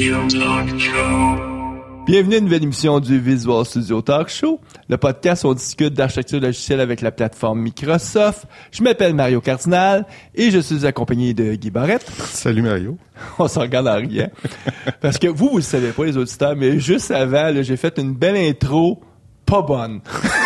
Studio Talk Show. Bienvenue à une nouvelle émission du Visual Studio Talk Show, le podcast où on discute d'architecture logicielle avec la plateforme Microsoft. Je m'appelle Mario Cardinal et je suis accompagné de Guy Barrette. Salut Mario. On s'en regarde en riant. Parce que vous le savez pas, les auditeurs, mais juste avant, là, j'ai fait une belle intro pas bonne.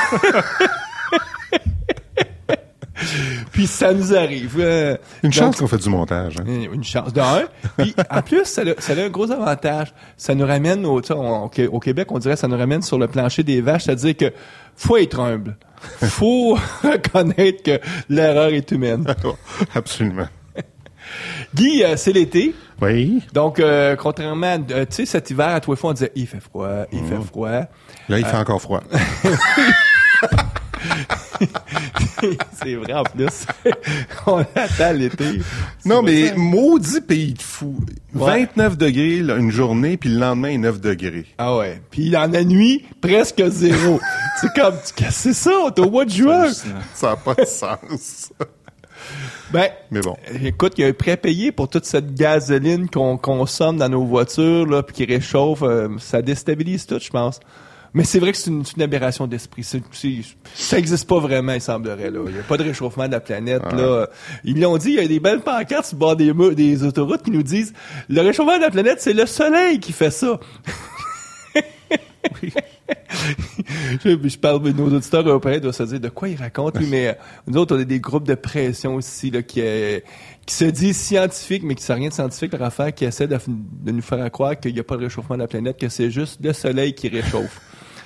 Puis ça nous arrive. Une chance qu'on fait du montage. Hein? Une chance d'un. Puis en plus, ça a un gros avantage. Ça nous ramène au Québec, on dirait que ça nous ramène sur le plancher des vaches, c'est-à-dire que faut être humble. Faut reconnaître que l'erreur est humaine. Absolument. Guy, c'est l'été. Oui. Donc, contrairement à, tu sais, cet hiver, à tous les fois, on disait, il fait froid. Là, il fait encore froid. C'est vrai, en plus. On attend l'été. Non, mais maudit pays de fou. Ouais. 29 degrés là, une journée, puis le lendemain, 9 degrés. Ah ouais. Puis dans la nuit, presque zéro. C'est comme, c'est ça, t'es au mois de juin. Ça n'a pas de sens. Ben, Mais bon. Écoute, il y a un prêt payé pour toute cette gasoline qu'on consomme dans nos voitures, là, puis qui réchauffe. Ça déstabilise tout, je pense. Mais c'est vrai que c'est une aberration d'esprit. Ça existe pas vraiment, il semblerait, là. Il y a pas de réchauffement de la planète, là. Ils l'ont dit, il y a des belles pancartes sur le bord des autoroutes qui nous disent, le réchauffement de la planète, c'est le soleil qui fait ça. Je parle de nos auditeurs européens, doivent se dire de quoi ils racontent, lui, mais nous autres, on a des groupes de pression aussi, là, qui se disent scientifiques, mais qui ne savent rien de scientifique, leur affaire, qui essaient de nous faire croire qu'il n'y a pas de réchauffement de la planète, que c'est juste le soleil qui réchauffe.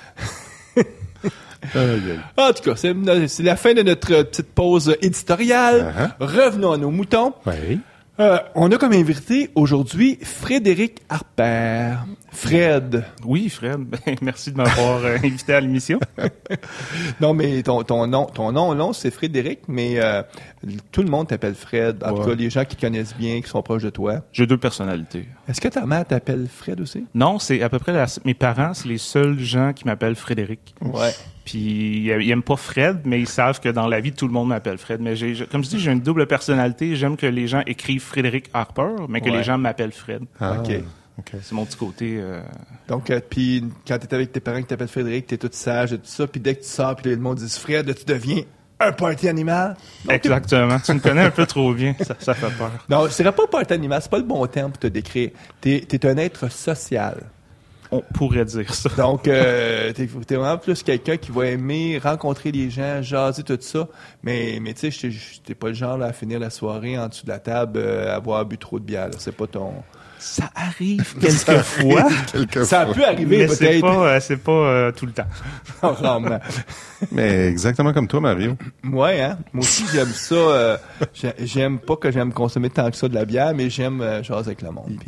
En tout cas, c'est la fin de notre petite pause éditoriale. Revenons à nos moutons. Oui. On a comme invité aujourd'hui Frédéric Harper. Fred. Oui, Fred. Ben, merci de m'avoir invité à l'émission. Non, mais ton nom, c'est Frédéric, mais tout le monde t'appelle Fred. En tout cas, les gens qui connaissent bien, qui sont proches de toi. J'ai deux personnalités. Est-ce que ta mère t'appelle Fred aussi? Non, c'est à peu près mes parents, c'est les seuls gens qui m'appellent Frédéric. Ouais. Puis ils aiment pas Fred, mais ils savent que dans la vie, tout le monde m'appelle Fred. Mais comme je dis, j'ai une double personnalité. J'aime que les gens écrivent Frédéric Harper, mais que les gens m'appellent Fred. OK. C'est mon petit côté... Donc, puis quand t'es avec tes parents qui t'appellent Frédéric, t'es tout sage et tout ça, puis dès que tu sors, puis le monde dit Fred, tu deviens un party animal. Donc, exactement. Tu me connais un peu trop bien. Ça fait peur. Non, je dirais pas party animal, c'est pas le bon terme pour te décrire. T'es un être social. On pourrait dire ça. Donc, t'es vraiment plus quelqu'un qui va aimer rencontrer les gens, jaser, tout ça. Mais tu sais, t'es pas le genre là, à finir la soirée en dessous de la table, à avoir bu trop de bière. Là. C'est pas ton... Ça arrive quelquefois. Ça peut arriver, mais peut-être. c'est pas tout le temps. Rarement. Mais exactement comme toi, Mario. Ouais, hein. Moi aussi, j'aime ça. J'aime pas que j'aime consommer tant que ça de la bière, mais j'aime jaser avec le monde.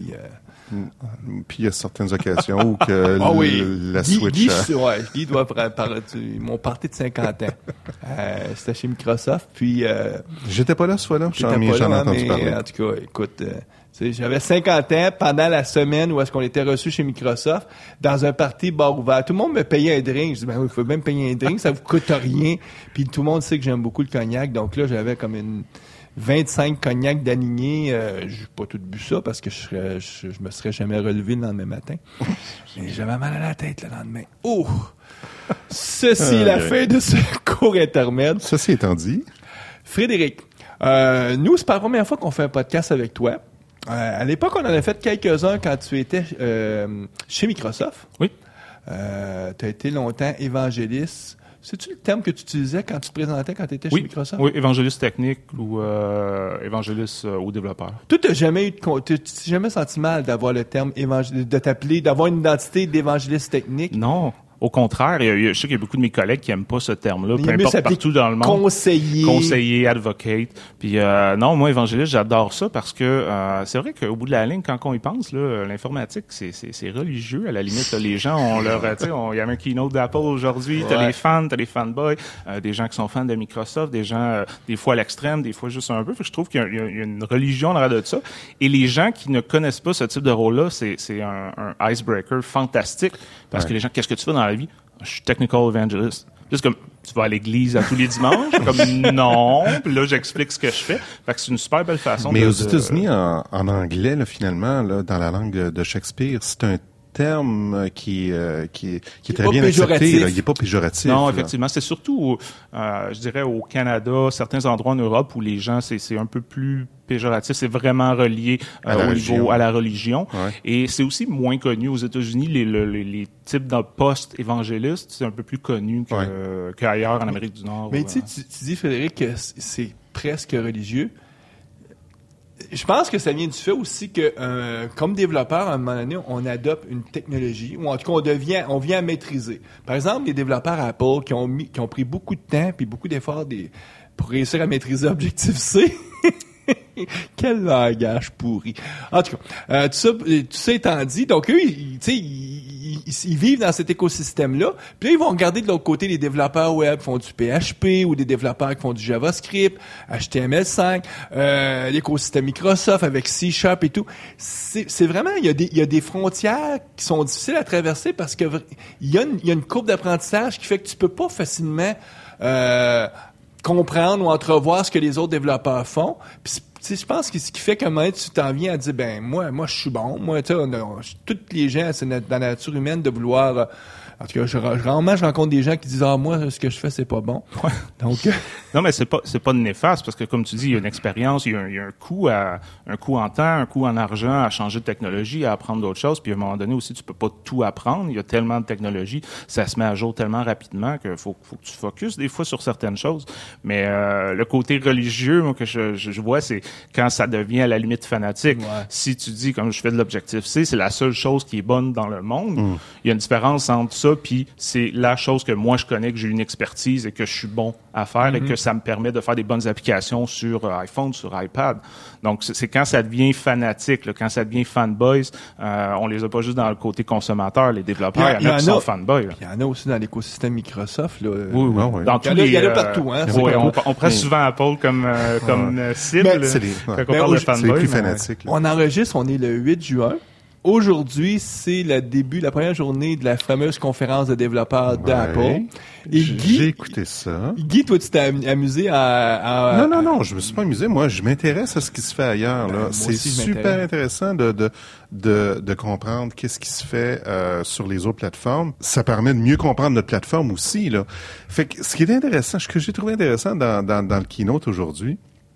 Puis il y a certaines occasions où que la Switch... Guy doit parler mon party de 50 ans. C'était chez Microsoft, puis... J'étais pas là ce fois-là. J'en ai entendu parler. En tout cas, écoute... j'avais 50 ans pendant la semaine où est-ce qu'on était reçu chez Microsoft dans un party bar ouvert. Tout le monde me payait un drink. Je dis, ben oui, il faut même payer un drink, ça vous coûte rien. Puis tout le monde sait que j'aime beaucoup le cognac. Donc là, j'avais comme une 25 cognacs d'alignés. J'ai pas tout bu ça parce que je me serais jamais relevé le lendemain matin. Mais j'avais mal à la tête le lendemain. Oh! Ceci est la fin de ce court intermède. Ceci étant dit... Frédéric, nous, c'est pas la première fois qu'on fait un podcast avec toi. À l'époque, on en a fait quelques-uns quand tu étais chez Microsoft. Oui. Tu as été longtemps évangéliste. C'est-tu le terme que tu utilisais quand tu te présentais quand tu étais chez Microsoft? Oui, évangéliste technique ou évangéliste aux développeurs. Tu t'es jamais senti mal d'avoir le terme évangéliste, de t'appeler, d'avoir une identité d'évangéliste technique? Non. Au contraire, je sais qu'il y a beaucoup de mes collègues qui aiment pas ce terme-là, peu importe partout dans le monde. Conseiller, advocate. Puis non, moi, évangéliste, j'adore ça parce que c'est vrai qu'au bout de la ligne, quand on y pense, là, l'informatique, c'est religieux. À la limite, les gens ont leur... il y avait un keynote d'Apple aujourd'hui, t'as les fans, t'as les fanboys, des gens qui sont fans de Microsoft, des gens, des fois à l'extrême, des fois juste un peu. Fait que je trouve qu'il y a une religion derrière de ça. Et les gens qui ne connaissent pas ce type de rôle-là, c'est un icebreaker fantastique parce que les gens, qu'est-ce que tu fais dans la vie? Je suis technical evangelist. Juste comme, tu vas à l'église à tous les dimanches? Comme non. Puis là, j'explique ce que je fais. Fait que c'est une super belle façon. Mais aux États-Unis, en anglais, là, finalement, là, dans la langue de Shakespeare, c'est un terme qui est très bien accepté. Là. Il n'est pas péjoratif. Non, là. effectivement. C'est surtout, je dirais, au Canada, certains endroits en Europe où les gens, c'est un peu plus péjoratif. C'est vraiment relié à la religion. Ouais. Et c'est aussi moins connu aux États-Unis. Les types de postes évangélistes, c'est un peu plus connu qu'ailleurs en Amérique du Nord. Mais tu dis, Frédéric, que c'est presque religieux. Je pense que ça vient du fait aussi que, comme développeur, à un moment donné, on adopte une technologie, ou en tout cas, on vient à maîtriser. Par exemple, les développeurs Apple qui ont pris beaucoup de temps puis beaucoup d'efforts pour réussir à maîtriser Objective-C. Quel langage pourri. En tout cas, tout ça étant dit, donc eux, ils vivent dans cet écosystème-là. Puis là, ils vont regarder de l'autre côté les développeurs web qui font du PHP ou des développeurs qui font du JavaScript, HTML5, l'écosystème Microsoft avec C# et tout. C'est vraiment, il y a des frontières qui sont difficiles à traverser parce que il y a une courbe d'apprentissage qui fait que tu peux pas facilement comprendre ou entrevoir ce que les autres développeurs font. Puis, je pense que ce qui fait qu'à un moment donné, tu t'en viens à dire, moi, je suis bon. Moi, toutes les gens, c'est dans la nature humaine de vouloir... en tout cas, rarement, je rencontre des gens qui disent, moi, ce que je fais, c'est pas bon. Ouais. Donc... Non, mais c'est pas néfaste parce que, comme tu dis, il y a une expérience, il y a un coût en temps, un coût en argent à changer de technologie, à apprendre d'autres choses. Puis à un moment donné aussi, tu peux pas tout apprendre. Il y a tellement de technologies, ça se met à jour tellement rapidement qu'il faut que tu focuses des fois sur certaines choses. Mais le côté religieux, moi, que je vois, c'est quand ça devient à la limite fanatique. Ouais. Si tu dis, comme je fais de l'Objective-C, c'est la seule chose qui est bonne dans le monde. Il y a une différence entre ça puis c'est la chose que moi je connais, que j'ai une expertise et que je suis bon à faire et que ça me permet de faire des bonnes applications sur iPhone, sur iPad. Donc, c'est quand ça devient fanatique, là, quand ça devient fanboys, on les a pas juste dans le côté consommateur, les développeurs, il y en a qui sont fanboys. Il y en a aussi dans l'écosystème Microsoft. Là, oui. Dans tous il y en a partout. Hein, oui, on prend souvent Apple comme cible. C'est quand on parle de fanboys. C'est les plus fanatiques. On enregistre, on est le 8 juin. Aujourd'hui, c'est la première journée de la fameuse conférence de développeurs d'Apple. Et j'ai écouté ça. Guy, toi, tu t'es amusé à... Non, je me suis pas amusé. Moi, je m'intéresse à ce qui se fait ailleurs. Là. C'est super intéressant de comprendre qu'est-ce qui se fait sur les autres plateformes. Ça permet de mieux comprendre notre plateforme aussi. Là. Fait que ce qui est intéressant, ce que j'ai trouvé intéressant dans le keynote aujourd'hui,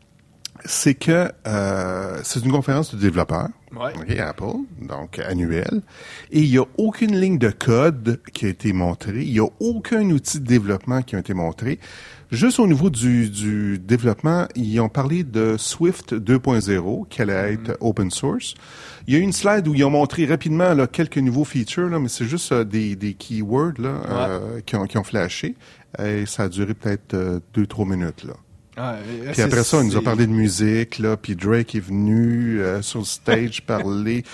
c'est que c'est une conférence de développeurs, Apple, donc annuelle, et il n'y a aucune ligne de code qui a été montrée, il n'y a aucun outil de développement qui a été montré. Juste au niveau du développement, ils ont parlé de Swift 2.0, qui allait être open source. Il y a une slide où ils ont montré rapidement là, quelques nouveaux features, là, mais c'est juste des keywords là, qui ont flashé, et ça a duré peut-être 2-3 minutes, là. Puis après ça, on nous a parlé de musique, là, puis Drake est venu sur le stage parler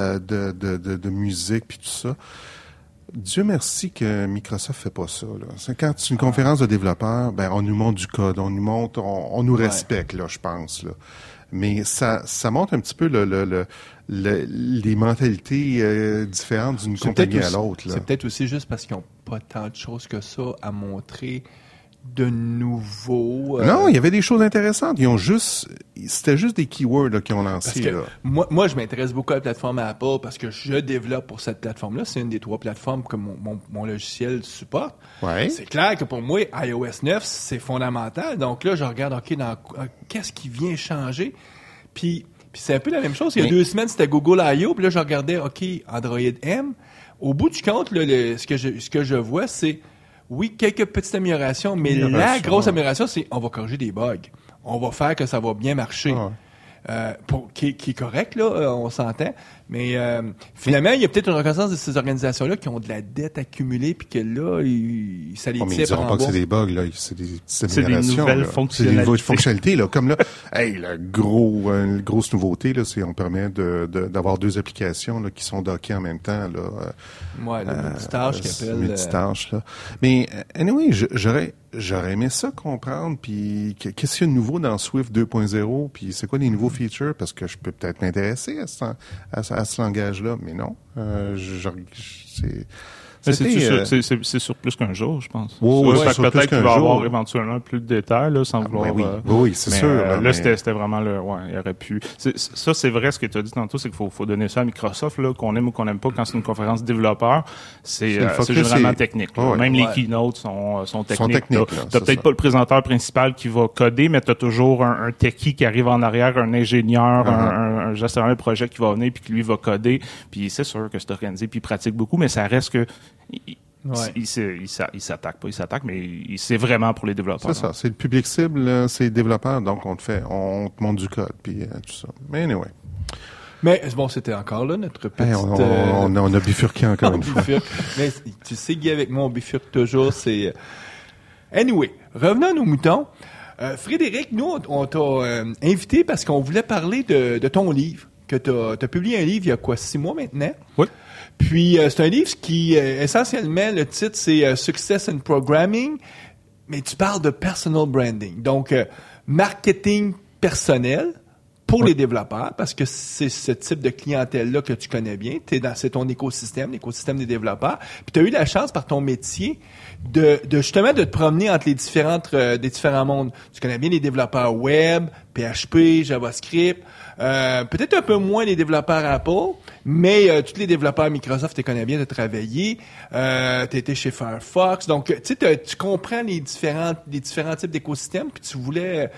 de musique, puis tout ça. Dieu merci que Microsoft fait pas ça. Là. C'est quand c'est une conférence de développeurs, on nous montre du code, on nous montre, on nous respecte, là, je pense. Là. Mais ça montre un petit peu les mentalités différentes d'une compagnie à l'autre. Là. C'est peut-être aussi juste parce qu'ils n'ont pas tant de choses que ça à montrer de nouveau. Non, il y avait des choses intéressantes. C'était juste des keywords là, qu'ils ont lancés. Là. Moi, je m'intéresse beaucoup à la plateforme Apple parce que je développe pour cette plateforme-là. C'est une des 3 plateformes que mon logiciel supporte. Ouais. C'est clair que pour moi, iOS 9, c'est fondamental. Donc là, je regarde, qu'est-ce qui vient changer? Puis c'est un peu la même chose. Il y a 2 semaines, c'était Google I.O. Puis là, je regardais, Android M. Au bout du compte, là, ce que je vois, c'est oui, quelques petites améliorations, mais la grosse amélioration, c'est on va corriger des bugs. On va faire que ça va bien marcher. Qui est correct, là, on s'entend. Mais finalement, il y a peut-être une reconnaissance de ces organisations-là qui ont de la dette accumulée, puis que là, ça les tire par en bas. Mais ils diront pas que c'est des bugs, là. C'est des améliorations. C'est des nouvelles fonctionnalités. C'est des nouvelles fonctionnalités, là. Comme là, la grosse nouveauté, là, c'est on permet d'avoir 2 applications là, qui sont dockées en même temps, là. Le multitâche qui appelle. Multitâche, là. Mais, anyway, j'aurais aimé ça comprendre, puis qu'est-ce qu'il y a de nouveau dans Swift 2.0, puis c'est quoi les nouveaux features, parce que je peux peut-être m'intéresser à ce langage-là, mais non. C'est sur plus qu'un jour, je pense. Oui, peut-être qu'il va y avoir éventuellement plus de détails, là, sans vouloir... Oui, c'est sûr. Là, c'était vraiment le... Ouais, il aurait pu... Ça, c'est vrai, ce que tu as dit tantôt, c'est qu'il faut donner ça à Microsoft, là, qu'on aime ou qu'on n'aime pas, quand c'est une conférence développeur, c'est généralement technique. Même les keynotes sont techniques. Tu n'as peut-être pas le présentateur principal qui va coder, mais tu as toujours un techie qui arrive en arrière, un ingénieur, un gestionnaire de projet qui va venir puis qui, lui, va coder. Puis c'est sûr que c'est organisé puis il pratique beaucoup, mais ça reste que... Il s'attaque pas, mais c'est vraiment pour les développeurs. C'est ça, c'est le public cible, c'est les développeurs, donc on te montre du code, puis tout ça. Mais anyway. Mais bon, c'était encore là notre petite... on a bifurqué encore une fois. Mais tu sais, Guy, avec moi, on bifurque toujours, c'est... Anyway, revenons à nos moutons. Frédéric, nous, on t'a invité parce qu'on voulait parler de ton livre, que t'as publié un livre il y a 6 mois maintenant? Oui. Puis, c'est un livre qui, essentiellement, le titre, c'est Success in Programming, mais tu parles de personal branding. Donc, marketing personnel pour les développeurs, parce que c'est ce type de clientèle-là que tu connais bien. C'est ton écosystème, l'écosystème des développeurs. Puis, tu as eu la chance, par ton métier, de justement de te promener entre les différents mondes. Tu connais bien les développeurs web, PHP, JavaScript, peut-être un peu moins les développeurs Apple, mais tous les développeurs Microsoft, tu connais bien, tu as travaillé, tu as été chez Firefox, donc tu sais, tu comprends les différents types d'écosystèmes, puis tu voulais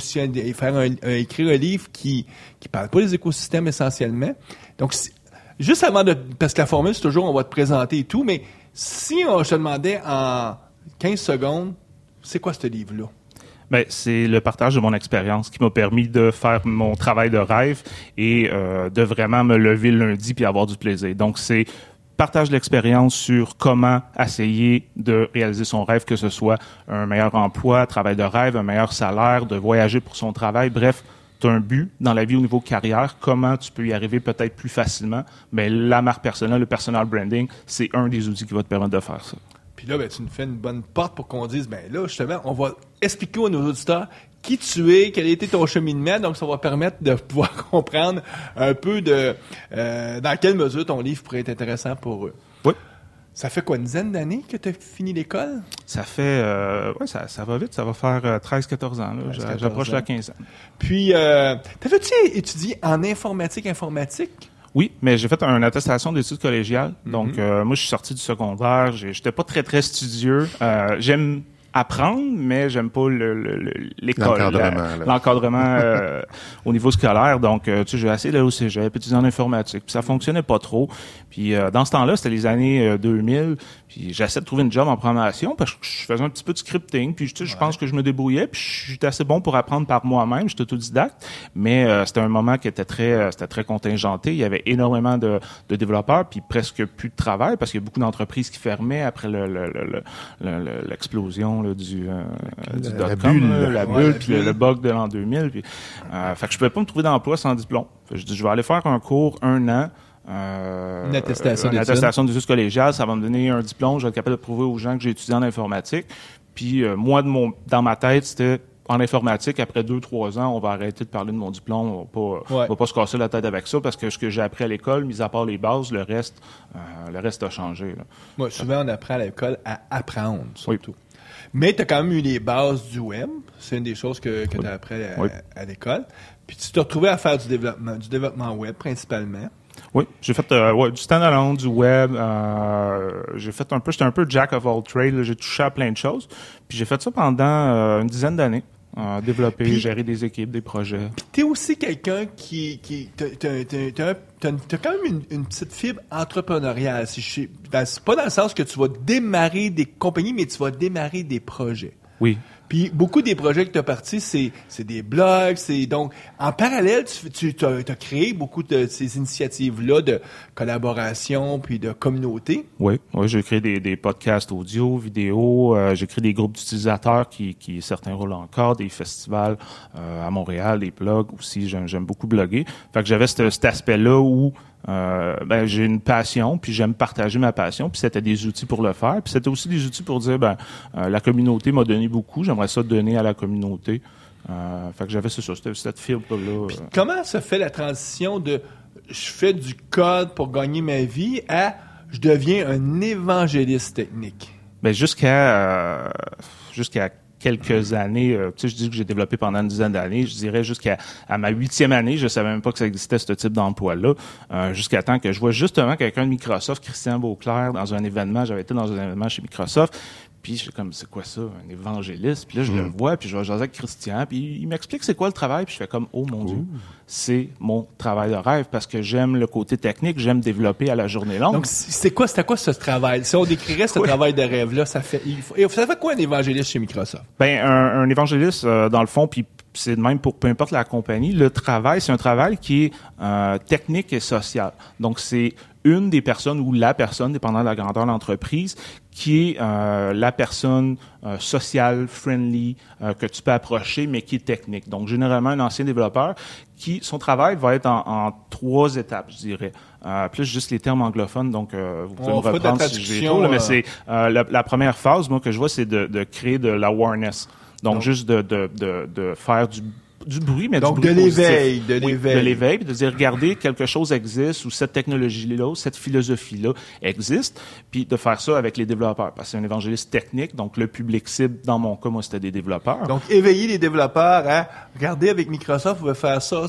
écrire un livre qui parle pas des écosystèmes essentiellement. Donc, juste avant parce que la formule, c'est toujours, on va te présenter et tout, mais si je te demandais en 15 secondes, c'est quoi ce livre-là? Ben, c'est le partage de mon expérience qui m'a permis de faire mon travail de rêve et de vraiment me lever le lundi puis avoir du plaisir. Donc, c'est partage l'expérience sur comment essayer de réaliser son rêve, que ce soit un meilleur emploi, travail de rêve, un meilleur salaire, de voyager pour son travail. Bref, tu as un but dans la vie au niveau carrière, comment tu peux y arriver peut-être plus facilement. Mais la marque personnelle, le personal branding, c'est un des outils qui va te permettre de faire ça. Puis là, tu nous fais une bonne porte pour qu'on dise, là, justement, on va expliquer à nos auditeurs qui tu es, quel a été ton cheminement. Donc, ça va permettre de pouvoir comprendre un peu dans quelle mesure ton livre pourrait être intéressant pour eux. Oui. Ça fait quoi, une dizaine d'années que tu as fini l'école? Ça fait... ça va vite. Ça va faire 13-14 ans. Là. J'approche la quinzaine. Puis, t'avais-tu étudié en informatique? Oui, mais j'ai fait une attestation d'études collégiales. Donc, moi, je suis sorti du secondaire. J'étais pas très, très studieux. J'aime apprendre, mais j'aime pas l'école. L'encadrement au niveau scolaire. Donc, tu sais, j'ai essayé d'aller au cégep, étudier en informatique. Puis ça fonctionnait pas trop. Puis dans ce temps-là, c'était les années 2000. Puis j'essaie de trouver une job en programmation parce que je faisais un petit peu de scripting. Puis tu sais, je pense que je me débrouillais. Puis j'étais assez bon pour apprendre par moi-même. J'étais autodidacte. Mais c'était un moment qui était c'était très contingenté. Il y avait énormément de développeurs puis presque plus de travail parce qu'il y a beaucoup d'entreprises qui fermaient après l'explosion là, du dot-com, la bulle, puis le bug de l'an 2000. Puis, fait que je pouvais pas me trouver d'emploi sans diplôme. Fait que je dis, je vais aller faire un cours 1 an. Une attestation d'études collégiales, ça va me donner un diplôme, je vais être capable de prouver aux gens que j'ai étudié en informatique. Puis moi, dans ma tête, c'était en informatique, après 2-3 ans, on va arrêter de parler de mon diplôme, on va pas se casser la tête avec ça, parce que ce que j'ai appris à l'école, mis à part les bases, le reste a changé. Là. Moi, souvent, on apprend à l'école à apprendre, surtout. Oui. Mais tu as quand même eu les bases du web. C'est une des choses que tu as appris à l'école. Puis tu t'es retrouvé à faire du développement web, principalement. Oui, j'ai fait du standalone, du web. J'étais un peu jack of all trades. J'ai touché à plein de choses. Puis j'ai fait ça pendant une dizaine d'années. Développer, gérer des équipes, des projets. Puis t'es aussi quelqu'un t'as quand même une petite fibre entrepreneuriale. C'est pas dans le sens que tu vas démarrer des compagnies, mais tu vas démarrer des projets. Oui. Puis beaucoup des projets que tu as partis, c'est des blogs, donc en parallèle, tu as créé beaucoup de ces initiatives-là de collaboration puis de communauté. Oui, j'ai créé des podcasts audio, vidéo, j'ai créé des groupes d'utilisateurs qui certains roulent encore, des festivals à Montréal, des blogs aussi, j'aime beaucoup bloguer. Fait que j'avais cet aspect-là où j'ai une passion, puis j'aime partager ma passion, puis c'était des outils pour le faire, puis c'était aussi des outils pour dire la communauté m'a donné beaucoup, j'aimerais ça donner à la communauté. Fait que j'avais cette fibre-là. Puis comment se fait la transition de je fais du code pour gagner ma vie à je deviens un évangéliste technique? Ben jusqu'à quelques années, je dis que j'ai développé pendant une dizaine d'années, je dirais jusqu'à ma 8e année, je savais même pas que ça existait ce type d'emploi-là, jusqu'à temps que je vois justement quelqu'un de Microsoft, Christian Beauclerc, dans un événement, j'avais été dans un événement chez Microsoft, puis je suis comme, c'est quoi ça, un évangéliste? Puis là, je le vois, puis je vais jaser avec Christian, puis il m'explique c'est quoi le travail, puis je fais comme, oh mon Dieu, c'est mon travail de rêve, parce que j'aime le côté technique, j'aime développer à la journée longue. Donc, c'était quoi ce travail? Si on décrirait ce travail de rêve-là, ça fait quoi un évangéliste chez Microsoft? Ben, un évangéliste, dans le fond, puis c'est de même pour peu importe la compagnie, le travail, c'est un travail qui est technique et social. Donc, c'est une des personnes ou la personne, dépendant de la grandeur de l'entreprise, qui est la personne sociale, friendly, que tu peux approcher, mais qui est technique. Donc, généralement, un ancien développeur son travail va être en 3 étapes, je dirais. Plus juste les termes anglophones, donc vous pouvez me reprendre si je vais trop, mais c'est la première phase, moi, que je vois, c'est de créer de l'awareness. Donc, juste de faire du bruit, mais donc du bruit positif. De l'éveil, puis de dire, regardez, quelque chose existe, ou cette technologie-là, ou cette philosophie-là existe, puis de faire ça avec les développeurs, parce que c'est un évangéliste technique, donc le public cible, dans mon cas, moi, c'était des développeurs. Donc, éveiller les développeurs à, regardez, avec Microsoft, vous pouvez faire ça,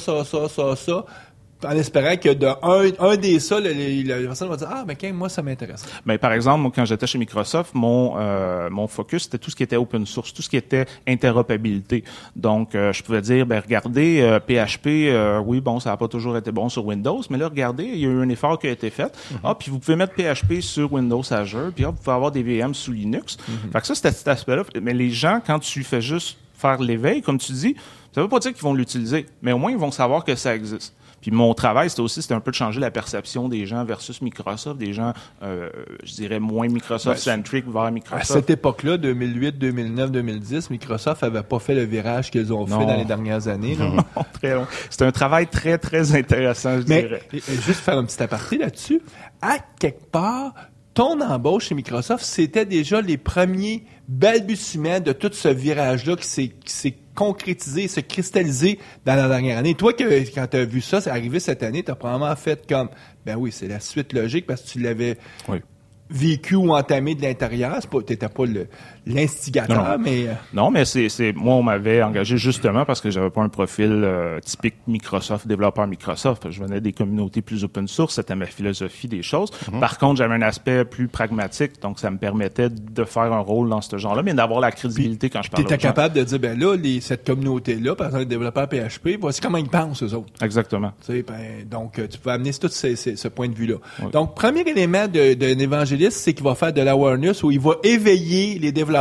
en espérant que un des ça, la personne va dire, ah, ben, moi, ça m'intéresse. Ben, par exemple, moi, quand j'étais chez Microsoft, mon focus, c'était tout ce qui était open source, tout ce qui était interopérabilité. Donc, je pouvais dire, ben, regardez, PHP, oui, bon, ça n'a pas toujours été bon sur Windows, mais là, regardez, il y a eu un effort qui a été fait. Puis vous pouvez mettre PHP sur Windows Azure, puis vous pouvez avoir des VM sous Linux. Fait que ça, c'était cet aspect-là. Mais les gens, quand tu fais juste faire l'éveil, comme tu dis, ça veut pas dire qu'ils vont l'utiliser, mais au moins, ils vont savoir que ça existe. Puis mon travail, c'était un peu de changer la perception des gens versus Microsoft, des gens, je dirais, moins Microsoft-centric vers Microsoft. À cette époque-là, 2008, 2009, 2010, Microsoft avait pas fait le virage qu'ils ont fait dans les dernières années. Là. Non, très long. C'est un travail très, très intéressant, je dirais. Juste faire un petit aparté là-dessus. À quelque part, ton embauche chez Microsoft, c'était déjà les premiers balbutiements de tout ce virage-là qui s'est concrétisé, se cristallisé dans la dernière année. Toi, quand tu as vu ça, c'est arrivé cette année, tu as probablement fait comme, ben oui, c'est la suite logique parce que tu l'avais vécu ou entamé de l'intérieur. T'étais pas l'instigateur, mais... Non, mais moi, on m'avait engagé justement parce que j'avais pas un profil typique Microsoft, développeur Microsoft. Je venais des communautés plus open source, c'était ma philosophie des choses. Par contre, j'avais un aspect plus pragmatique, donc ça me permettait de faire un rôle dans ce genre-là, mais d'avoir la crédibilité quand je parlais. T'étais capable de dire, ben là, cette communauté-là, par exemple, les développeurs PHP, voici comment ils pensent, eux autres. Exactement. Donc, tu peux amener tout ce point de vue-là. Oui. Donc, premier élément d'un évangéliste, c'est qu'il va faire de l'awareness où il va éveiller les développeurs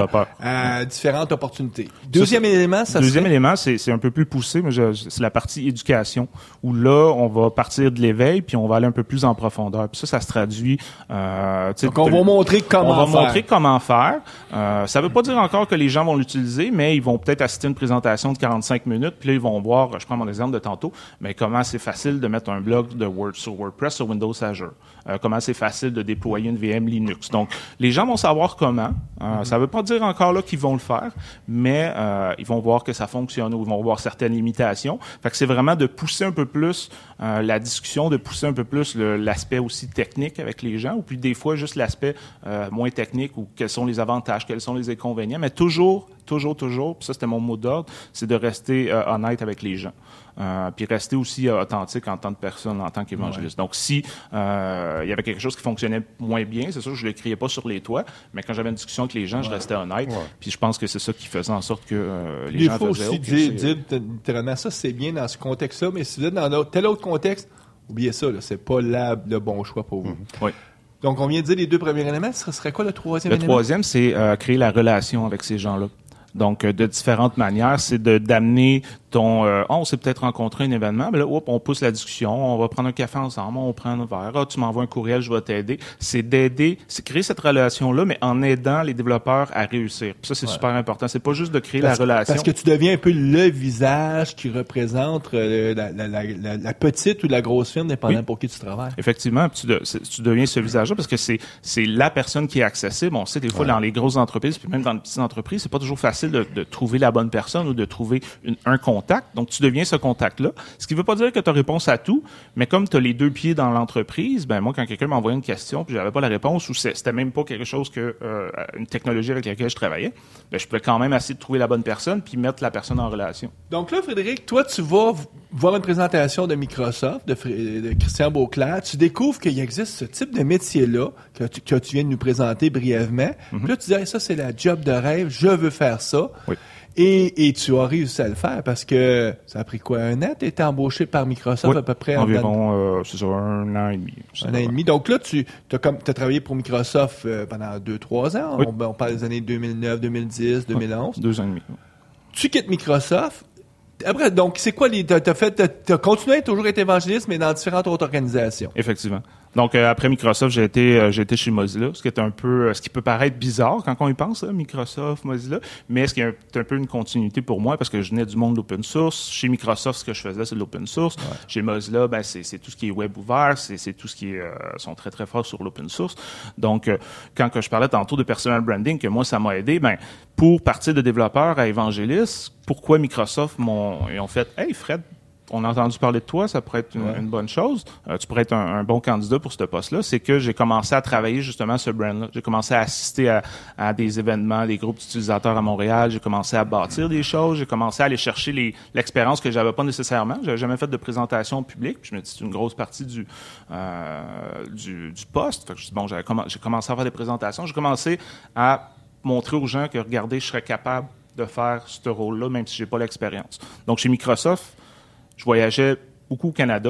à différentes opportunités. Deuxième élément, c'est un peu plus poussé, mais c'est la partie éducation, où là, on va partir de l'éveil, puis on va aller un peu plus en profondeur. Puis ça se traduit... donc, on va montrer comment faire. Ça veut pas dire encore que les gens vont l'utiliser, mais ils vont peut-être assister à une présentation de 45 minutes, puis là, ils vont voir, je prends mon exemple de tantôt, mais comment c'est facile de mettre un blog de sur WordPress sur Windows Azure. Comment c'est facile de déployer une VM Linux. Donc, les gens vont savoir comment. Ça veut pas dire encore là qu'ils vont le faire, mais ils vont voir que ça fonctionne ou ils vont voir certaines limitations. Fait que c'est vraiment de pousser un peu plus la discussion, de pousser un peu plus l'aspect aussi technique avec les gens, ou puis des fois juste l'aspect moins technique ou quels sont les avantages, quels sont les inconvénients, mais toujours, puis ça c'était mon mot d'ordre, c'est de rester honnête avec les gens. Puis rester aussi authentique en tant que personne, en tant qu'évangéliste. Ouais. Donc, si il y avait quelque chose qui fonctionnait moins bien, c'est sûr que je ne le criais pas sur les toits, mais quand j'avais une discussion avec les gens, je restais honnête. Ouais. Puis je pense que c'est ça qui faisait en sorte que les gens faisaient... Des fois aussi, littéralement, ça c'est bien dans ce contexte-là, mais si vous êtes dans tel autre contexte, oubliez ça, là, c'est pas le bon choix pour vous. Oui. Donc, on vient de dire les 2 premiers éléments. Ce serait quoi le troisième élément? Le troisième, c'est créer la relation avec ces gens-là. Donc, de différentes manières, c'est d'amener on s'est peut-être rencontré un événement, mais là, on pousse la discussion, on va prendre un café ensemble, on prend un verre, tu m'envoies un courriel, je vais t'aider. C'est créer cette relation-là, mais en aidant les développeurs à réussir. Puis ça, c'est super important. C'est pas juste de créer la relation. Parce que tu deviens un peu le visage qui représente la petite ou la grosse firme, dépendant pour qui tu travailles. Effectivement, tu deviens ce visage-là parce que c'est la personne qui est accessible. On sait des fois dans les grosses entreprises, puis même dans les petites entreprises, c'est pas toujours facile facile de trouver la bonne personne ou de trouver un contact. Donc, tu deviens ce contact-là. Ce qui ne veut pas dire que tu as réponse à tout, mais comme tu as les deux pieds dans l'entreprise, ben moi, quand quelqu'un m'envoyait une question puis j'avais pas la réponse ou c'était même pas quelque chose une technologie avec laquelle je travaillais, ben je pouvais quand même essayer de trouver la bonne personne puis mettre la personne en relation. Donc là, Frédéric, toi, tu vas voir une présentation de Microsoft, de Christian Beauclerc. Tu découvres qu'il existe ce type de métier-là que tu viens de nous présenter brièvement. Puis là, tu dis, hey, ça, c'est la job de rêve, je veux faire ça. Oui. Et tu as réussi à le faire parce que ça a pris quoi, 1 an? Tu as été embauché par Microsoft à peu près? Environ, c'est ça, 1 an et demi. 1 an et demi. Donc là, tu as travaillé pour Microsoft pendant 2-3 ans. Oui. On parle des années 2009, 2010, 2011. 2 ans et demi. Tu quittes Microsoft. Après, donc, c'est quoi t'as continué à toujours être évangéliste, mais dans différentes autres organisations. Effectivement. Donc, après Microsoft, j'ai été chez Mozilla, ce qui peut paraître bizarre quand on y pense, hein, Microsoft, Mozilla, mais ce qui est un peu une continuité pour moi parce que je venais du monde de l'open source. Chez Microsoft, ce que je faisais, c'est de l'open source. Ouais. Chez Mozilla, ben, c'est tout ce qui est web ouvert, c'est tout ce qui est, sont très, très forts sur l'open source. Donc, quand je parlais tantôt de personal branding, que moi, ça m'a aidé, ben, pour partir de développeur à évangéliste, pourquoi Microsoft ils ont fait, hey, Fred, on a entendu parler de toi, ça pourrait être une bonne chose. Tu pourrais être un bon candidat pour ce poste-là. C'est que j'ai commencé à travailler justement ce brand-là. J'ai commencé à assister à des événements, des groupes d'utilisateurs à Montréal. J'ai commencé à bâtir des choses. J'ai commencé à aller chercher l'expérience que j'avais pas nécessairement. J'avais jamais fait de présentation publique. Puis je me dis, c'est une grosse partie du poste. Fait que je dis, bon, j'ai commencé à faire des présentations. J'ai commencé à montrer aux gens que, regardez, je serais capable de faire ce rôle-là, même si j'ai pas l'expérience. Donc, chez Microsoft, je voyageais beaucoup au Canada.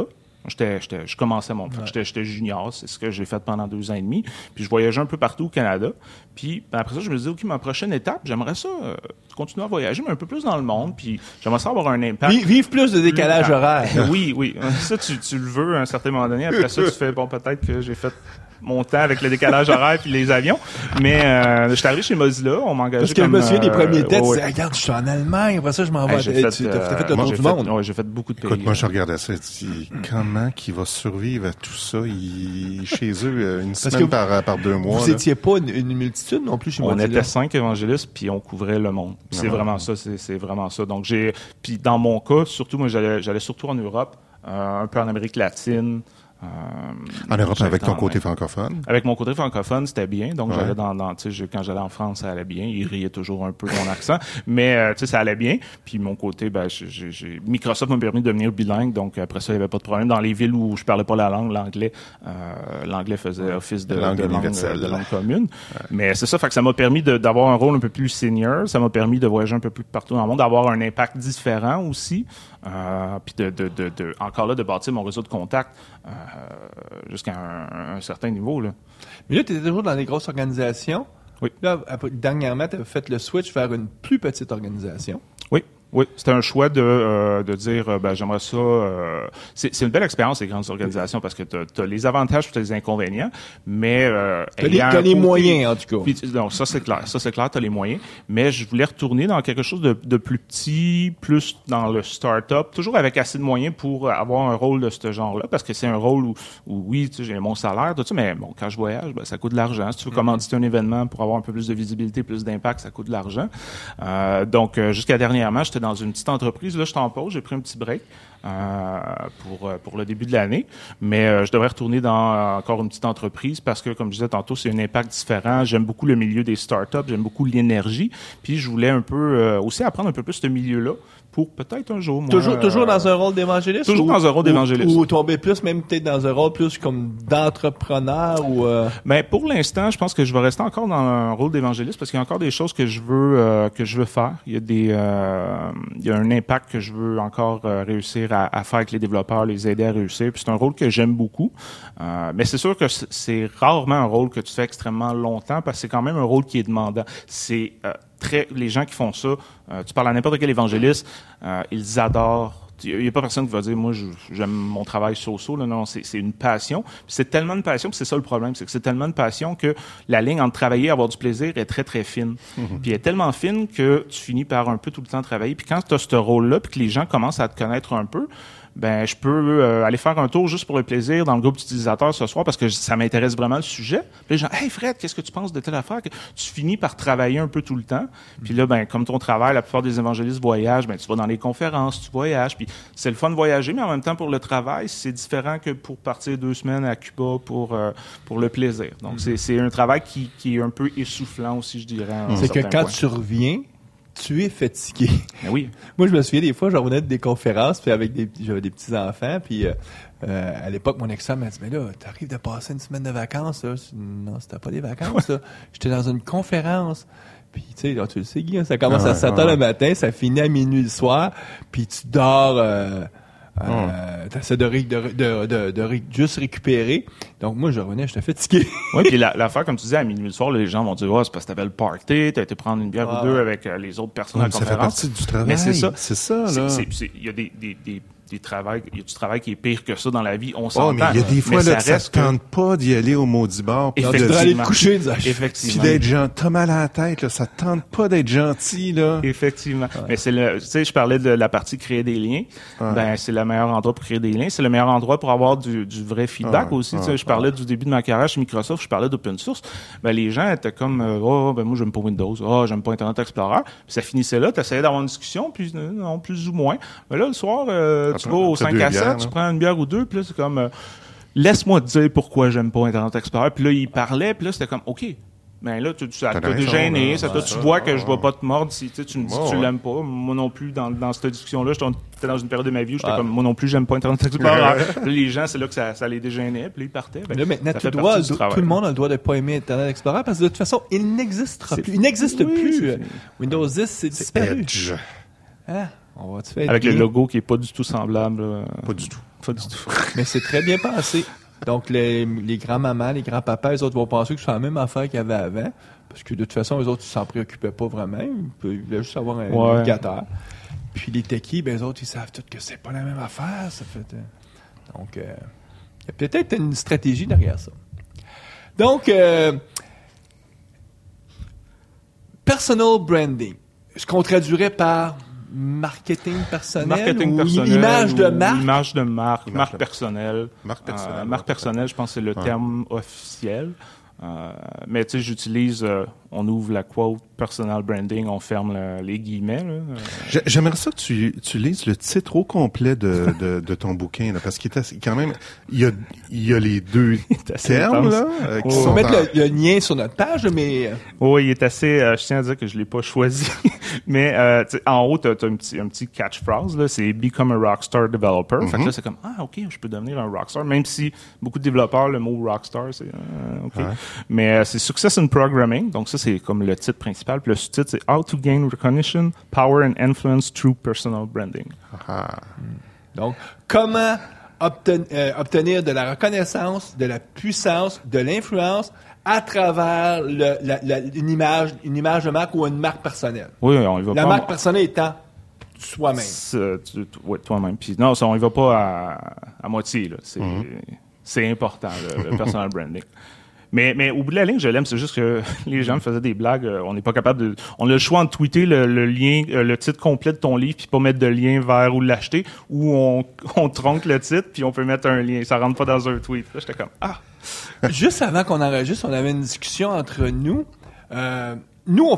Je commençais j'étais junior, c'est ce que j'ai fait pendant 2 ans et demi. Puis je voyageais un peu partout au Canada. Puis après ça, je me disais, OK, ma prochaine étape, j'aimerais ça continuer à voyager, mais un peu plus dans le monde. Puis j'aimerais ça avoir un impact. Vivre plus de décalage horaire. Oui. Ça, tu le veux à un certain moment donné. Après ça, tu fais, bon, peut-être que j'ai fait mon temps avec le décalage horaire puis les avions. Mais je suis arrivé chez Mozilla, on m'engageait. Parce que je me souviens des premiers tests, tu disais, regarde, je suis en Allemagne, après ça, je m'en vais. Tu as fait le tour du monde. Oui, j'ai fait beaucoup de pays. Écoute, moi, je regardais ça et je dis, comment qu'il va survivre à tout ça? Chez eux, une semaine par 2 mois. Vous n'étiez pas une multitude non plus chez Mozilla? On était 5 évangélistes puis on couvrait le monde. C'est vraiment ça, c'est vraiment ça. Donc, puis dans mon cas, surtout, moi, j'allais surtout en Europe, un peu en Amérique latine. En Europe, avec ton côté francophone? Avec mon côté francophone, c'était bien. Donc, j'allais quand j'allais en France, ça allait bien. Ils riaient toujours un peu de mon accent. Mais, ça allait bien. Puis, mon côté, Microsoft m'a permis de devenir bilingue. Donc, après ça, il n'y avait pas de problème. Dans les villes où je parlais pas la langue, l'anglais faisait office de langue commune. Ouais. Mais c'est ça. Fait que ça m'a permis d'avoir un rôle un peu plus senior. Ça m'a permis de voyager un peu plus partout dans le monde, d'avoir un impact différent aussi. Puis encore là, de bâtir mon réseau de contacts jusqu'à un certain niveau. Là. Mais là, tu étais toujours dans des grosses organisations. Oui. Là, dernièrement, tu as fait le switch vers une plus petite organisation. Oui, c'était un choix de dire, j'aimerais ça. C'est une belle expérience, les grandes organisations, parce que t'as les avantages et les inconvénients, mais t'as les moyens, en tout cas. Puis, donc, ça c'est clair, t'as les moyens. Mais je voulais retourner dans quelque chose de plus petit, plus dans le start-up, toujours avec assez de moyens pour avoir un rôle de ce genre-là, parce que c'est un rôle où oui, tu sais, j'ai mon salaire, tout ça, mais bon, quand je voyage, ça coûte de l'argent. Si tu veux commanditer un événement pour avoir un peu plus de visibilité, plus d'impact, ça coûte de l'argent. Donc, jusqu'à dernièrement, j'étais dans une petite entreprise. Là, je suis en pause. J'ai pris un petit break pour le début de l'année. Mais je devrais retourner dans encore une petite entreprise parce que, comme je disais tantôt, c'est un impact différent. J'aime beaucoup le milieu des startups. J'aime beaucoup l'énergie. Puis, je voulais un peu aussi apprendre un peu plus ce milieu-là pour peut-être un jour, moi... Toujours dans un rôle d'évangéliste? Toujours dans un rôle d'évangéliste. Ou tomber plus, même peut-être dans un rôle plus comme d'entrepreneur ou... Ben, pour l'instant, je pense que je vais rester encore dans un rôle d'évangéliste parce qu'il y a encore des choses que je veux faire. Il y a un impact que je veux encore réussir à faire avec les développeurs, les aider à réussir. Puis c'est un rôle que j'aime beaucoup. Mais c'est sûr que c'est rarement un rôle que tu fais extrêmement longtemps parce que c'est quand même un rôle qui est demandant. C'est les gens qui font ça, tu parles à n'importe quel évangéliste, ils adorent. Il n'y a pas personne qui va dire, moi, j'aime mon travail so-so. Là. Non, c'est une passion. Puis c'est tellement une passion, puis c'est ça le problème, c'est que c'est tellement une passion que la ligne entre travailler et avoir du plaisir est très, très fine. Puis elle est tellement fine que tu finis par un peu tout le temps travailler. Puis quand tu as ce rôle-là, puis que les gens commencent à te connaître un peu, ben je peux aller faire un tour juste pour le plaisir dans le groupe d'utilisateurs ce soir parce que ça m'intéresse vraiment le sujet. Puis les gens, hey Fred, qu'est-ce que tu penses de telle affaire? Tu finis par travailler un peu tout le temps. Puis là, ben comme ton travail, la plupart des évangélistes voyagent, ben tu vas dans les conférences, tu voyages. Puis c'est le fun de voyager, mais en même temps pour le travail, c'est différent que pour partir 2 semaines à Cuba pour le plaisir. Donc c'est un travail qui est un peu essoufflant aussi, je dirais. C'est que quand tu reviens, tu es fatigué. Ben oui. Moi, je me souviens des fois, je revenais des conférences, puis j'avais des petits-enfants, puis à l'époque, mon ex-femme m'a dit, mais là, t'arrives de passer une semaine de vacances, là. Non, c'était pas des vacances, là. J'étais dans une conférence. Puis, tu sais, tu le sais, Guy, ça commence à 7 heures le matin, ça finit à minuit le soir, puis tu dors... t'essaies de juste récupérer. Donc, moi, je revenais, j'étais fatigué. Oui, puis l'affaire, comme tu disais, à minuit le soir, là, les gens vont dire, c'est parce que t'avais le party, t'as été prendre une bière ou deux avec les autres personnes à la conférence. Ça fait partie du travail. Mais c'est ça. C'est ça, là. Il y a il y a du travail qui est pire que ça dans la vie, on s'entend. Mais il y a des fois, là, ça te tente pas d'y aller au maudit bar. Effectivement. Aller te coucher, puis d'être gentil, t'as mal à la tête, là, ça te tente pas d'être gentil, là. Effectivement. Mais tu sais, je parlais de la partie créer des liens. Ben, c'est le meilleur endroit pour créer des liens. C'est le meilleur endroit pour avoir du vrai feedback aussi. Tu sais, je parlais du début de ma carrière chez Microsoft, je parlais d'open source. Ben, les gens étaient comme, ben, moi, j'aime pas Windows. J'aime pas Internet Explorer. Puis ça finissait là, t'essayais d'avoir une discussion, puis non, plus ou moins. Mais là, le soir, tu vas au 5 à 7, tu prends une bière ou deux, puis là, c'est comme, laisse-moi te dire pourquoi j'aime pas Internet Explorer. Puis là, il parlait, puis là, c'était comme, OK. Ben là, ça t'a dégêné, tu vois que je vais pas te mordre si tu me dis que tu l'aimes pas. Moi non plus, dans cette discussion-là, j'étais dans une période de ma vie où j'étais comme, moi non plus, j'aime pas Internet Explorer. Les gens, c'est là que ça les dégênait, puis là, ils partaient. Ben, là, maintenant, tout le monde a le droit de pas aimer Internet Explorer parce que de toute façon, il n'existera plus. Il n'existe plus. Windows 10, c'est disparu. Edge. Hein? On va te faire avec le logo qui est pas du tout semblable. Pas du tout. Pas du tout. Mais c'est très bien pensé. Donc, les grands-mamans, les grands-papas, les autres vont penser que c'est la même affaire qu'il y avait avant. Parce que de toute façon, les autres, ils s'en préoccupaient pas vraiment. Ils voulaient juste avoir un navigateur. Puis les techies, ben, les autres, ils savent tous que c'est pas la même affaire. Ça fait, donc, il y a peut-être une stratégie derrière ça. Donc, personal branding. Ce qu'on traduirait par marketing personnel image de marque. Marque personnelle. Marque personnelle, je pense que c'est le terme officiel. Mais tu sais, j'utilise, on ouvre la quote personal branding, on ferme les guillemets. Là. J'aimerais ça que tu lises le titre au complet de ton bouquin, là, parce qu'il est quand même, il y a les deux termes là. On va mettre le lien sur notre page, mais oui, il est assez. Je tiens à dire que je l'ai pas choisi, mais en haut t'as un petit catchphrase là, c'est become a rockstar developer. Fait que là c'est comme ok, je peux devenir un rockstar, même si beaucoup de développeurs le mot rockstar c'est ok. Ouais. Mais c'est Success in Programming, donc ça c'est comme le titre principal. Puis le sous-titre c'est How to Gain Recognition, Power and Influence Through Personal Branding. Donc comment obtenir de la reconnaissance, de la puissance, de l'influence à travers une image de marque ou une marque personnelle. Oui, on y va pas. La marque personnelle étant soi-même. Oui, toi-même. Puis non, ça, on y va pas à moitié là. C'est important le personal branding. Mais au bout de la ligne, je l'aime. C'est juste que les gens me faisaient des blagues. On n'est pas capable de. On a le choix de tweeter le lien, le titre complet de ton livre, puis pas mettre de lien vers où l'acheter, ou on tronque le titre, puis on peut mettre un lien. Ça rentre pas dans un tweet. Là, j'étais comme Juste avant qu'on enregistre, on avait une discussion entre nous. Nous,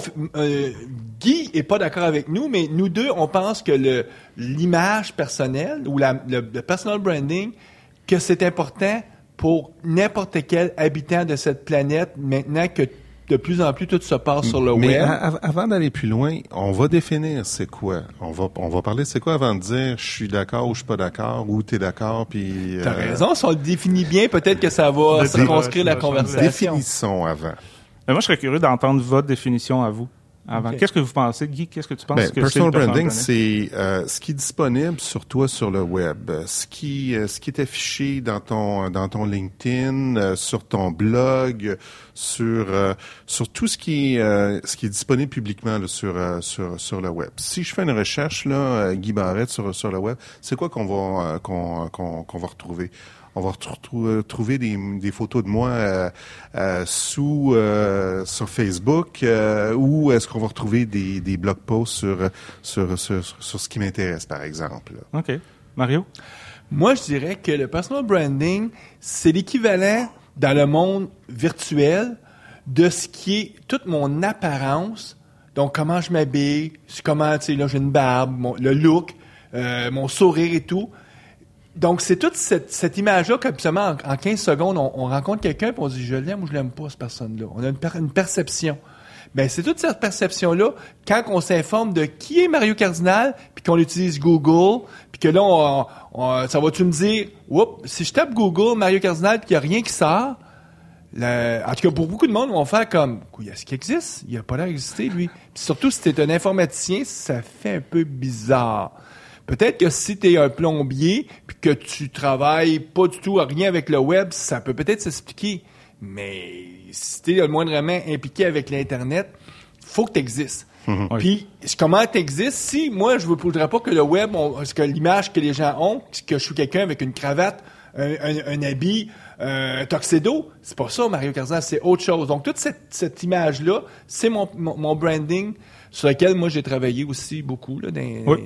Guy est pas d'accord avec nous, mais nous deux, on pense que l'image personnelle ou le personal branding, que c'est important pour n'importe quel habitant de cette planète, maintenant que de plus en plus tout se passe sur le web. Mais avant d'aller plus loin, on va définir c'est quoi. On va parler de c'est quoi avant de dire je suis d'accord ou je suis pas d'accord ou t'es d'accord puis. T'as raison, si on le définit bien, peut-être que ça va circonscrire la conversation. Définissons avant. Mais moi, je serais curieux d'entendre votre définition à vous. Avant. Okay. Qu'est-ce que vous pensez, Guy? Qu'est-ce que tu penses que personal branding, c'est ce qui est disponible sur toi sur le web, ce qui est affiché dans ton LinkedIn, sur ton blog, sur tout ce qui est disponible publiquement là, sur le web. Si je fais une recherche là, Guy Barrette sur le web, c'est quoi qu'on va retrouver? On va trouver des photos de moi sur Facebook ou est-ce qu'on va retrouver des blog posts sur ce qui m'intéresse, par exemple. OK. Mario? Moi, je dirais que le personal branding, c'est l'équivalent dans le monde virtuel de ce qui est toute mon apparence. Donc, comment je m'habille, comment, tu sais, là, j'ai une barbe, le look, mon sourire et tout. Donc, c'est toute cette image-là qu'habituellement, en 15 secondes, on rencontre quelqu'un et on dit « je l'aime ou je l'aime pas, cette personne-là ». On a une perception. Ben c'est toute cette perception-là, quand on s'informe de qui est Mario Cardinal, puis qu'on utilise Google, puis que là, ça va-tu me dire « oups, si je tape Google, Mario Cardinal, puis qu'il n'y a rien qui sort », en tout cas, pour beaucoup de monde, on va faire comme « est-ce qu'il existe? Il n'a pas l'air d'exister, lui. » Puis surtout, si tu es un informaticien, ça fait un peu bizarre. Peut-être que si tu es un plombier, puis que tu travailles pas du tout à rien avec le web, ça peut peut-être s'expliquer. Mais si tu es le moindrement impliqué avec l'Internet, faut que tu existes. Puis, comment tu existes? Si moi, je ne voudrais pas que le web, que l'image que les gens ont, que je suis quelqu'un avec une cravate, un habit, un tuxedo, c'est pas ça, Mario Cardinal, c'est autre chose. Donc, toute cette image-là, c'est mon branding sur lequel moi, j'ai travaillé aussi beaucoup là, dans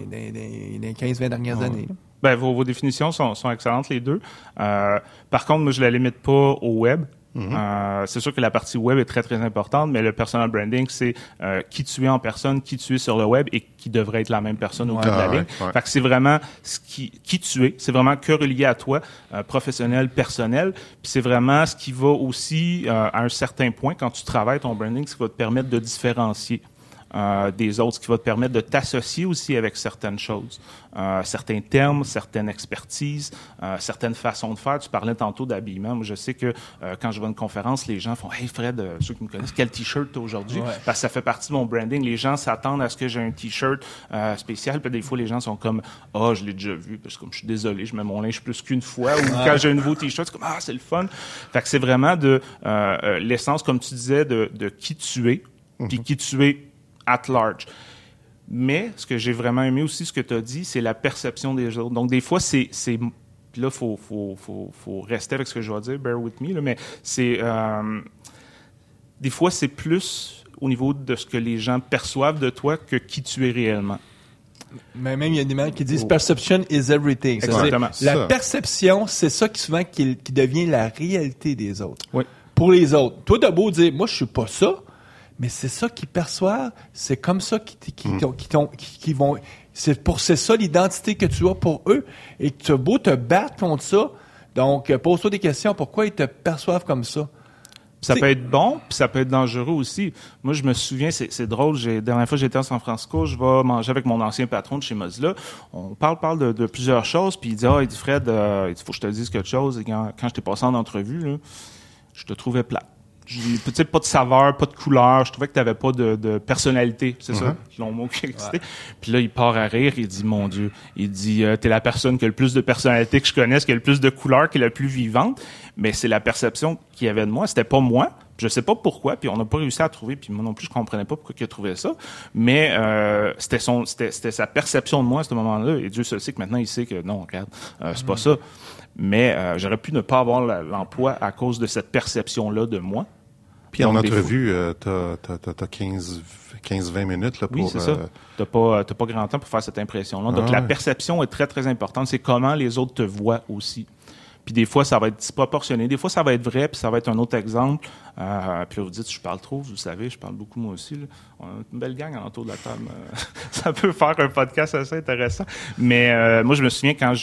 les 15-20 dernières années. Là. Ben, vos définitions sont excellentes, les deux. Par contre, moi, je la limite pas au web. C'est sûr que la partie web est très, très importante, mais le personal branding, c'est qui tu es en personne, qui tu es sur le web et qui devrait être la même personne au bout de la ligne. Fait que c'est vraiment qui tu es, c'est vraiment que relié à toi, professionnel, personnel, puis c'est vraiment ce qui va aussi, à un certain point, quand tu travailles ton branding, ce qui va te permettre de différencier des autres, ce qui va te permettre de t'associer aussi avec certaines choses, certains termes, certaines expertises, certaines façons de faire. Tu parlais tantôt d'habillement. Moi, je sais que quand je vais à une conférence, les gens font « Hey Fred, ceux qui me connaissent, quel t-shirt t'as aujourd'hui? » Parce que ça fait partie de mon branding. Les gens s'attendent à ce que j'ai un t-shirt spécial. Puis des fois, les gens sont comme « Ah, je l'ai déjà vu. » Parce que comme je suis désolé, je mets mon linge plus qu'une fois. Ou quand j'ai un nouveau t-shirt, c'est comme « Ah, c'est le fun. » Fait que c'est vraiment de l'essence, comme tu disais, de qui tu es, puis qui tu es at large. Mais ce que j'ai vraiment aimé aussi, ce que tu as dit, c'est la perception des autres. Donc, des fois, c'est puis là, faut rester avec ce que je vais dire, bear with me, là, mais c'est... des fois, c'est plus au niveau de ce que les gens perçoivent de toi que qui tu es réellement. Mais même, il y a des gens qui disent « perception is everything ». Exactement. La perception, c'est ça qui souvent qui devient la réalité des autres. Oui. Pour les autres. Toi, t'as beau dire « moi, je suis pas ça », mais c'est ça qu'ils perçoivent, c'est comme ça qu'ils vont... C'est ça l'identité que tu as pour eux, et que tu as beau te battre contre ça, donc pose-toi des questions, pourquoi ils te perçoivent comme ça? Ça peut être bon, puis ça peut être dangereux aussi. Moi, je me souviens, c'est drôle, la dernière fois que j'étais à San Francisco, je vais manger avec mon ancien patron de chez Mozilla. On parle de plusieurs choses, puis il dit « il dit Fred, il faut que je te dise quelque chose. » Et quand je t'ai passé en entrevue, là, je te trouvais plate. Peut-être pas de saveur, pas de couleur. Je trouvais que tu n'avais pas de personnalité. C'est ça, le mot qui existait. Puis là, il part à rire. Il dit, mon Dieu, il dit, t'es la personne qui a le plus de personnalité que je connaisse, qui a le plus de couleur, qui est la plus vivante. Mais c'est la perception qu'il y avait de moi. C'était pas moi. Je sais pas pourquoi. Puis on n'a pas réussi à trouver. Puis moi non plus, je comprenais pas pourquoi il a trouvé ça. Mais c'était sa perception de moi à ce moment-là. Et Dieu seul sait que maintenant, il sait que non, regarde, c'est pas ça. Mais j'aurais pu ne pas avoir l'emploi à cause de cette perception-là de moi. Puis en entrevue, t'as 15-20 minutes là, pour... Oui, c'est ça. T'as pas grand temps pour faire cette impression-là. Donc la perception est très, très importante. C'est comment les autres te voient aussi. Puis des fois, ça va être disproportionné. Des fois, ça va être vrai, puis ça va être un autre exemple. Puis là, vous dites, je parle trop, vous savez, je parle beaucoup moi aussi. Là. On a une belle gang autour de la table. Ça peut faire un podcast assez intéressant. Mais moi, je me souviens quand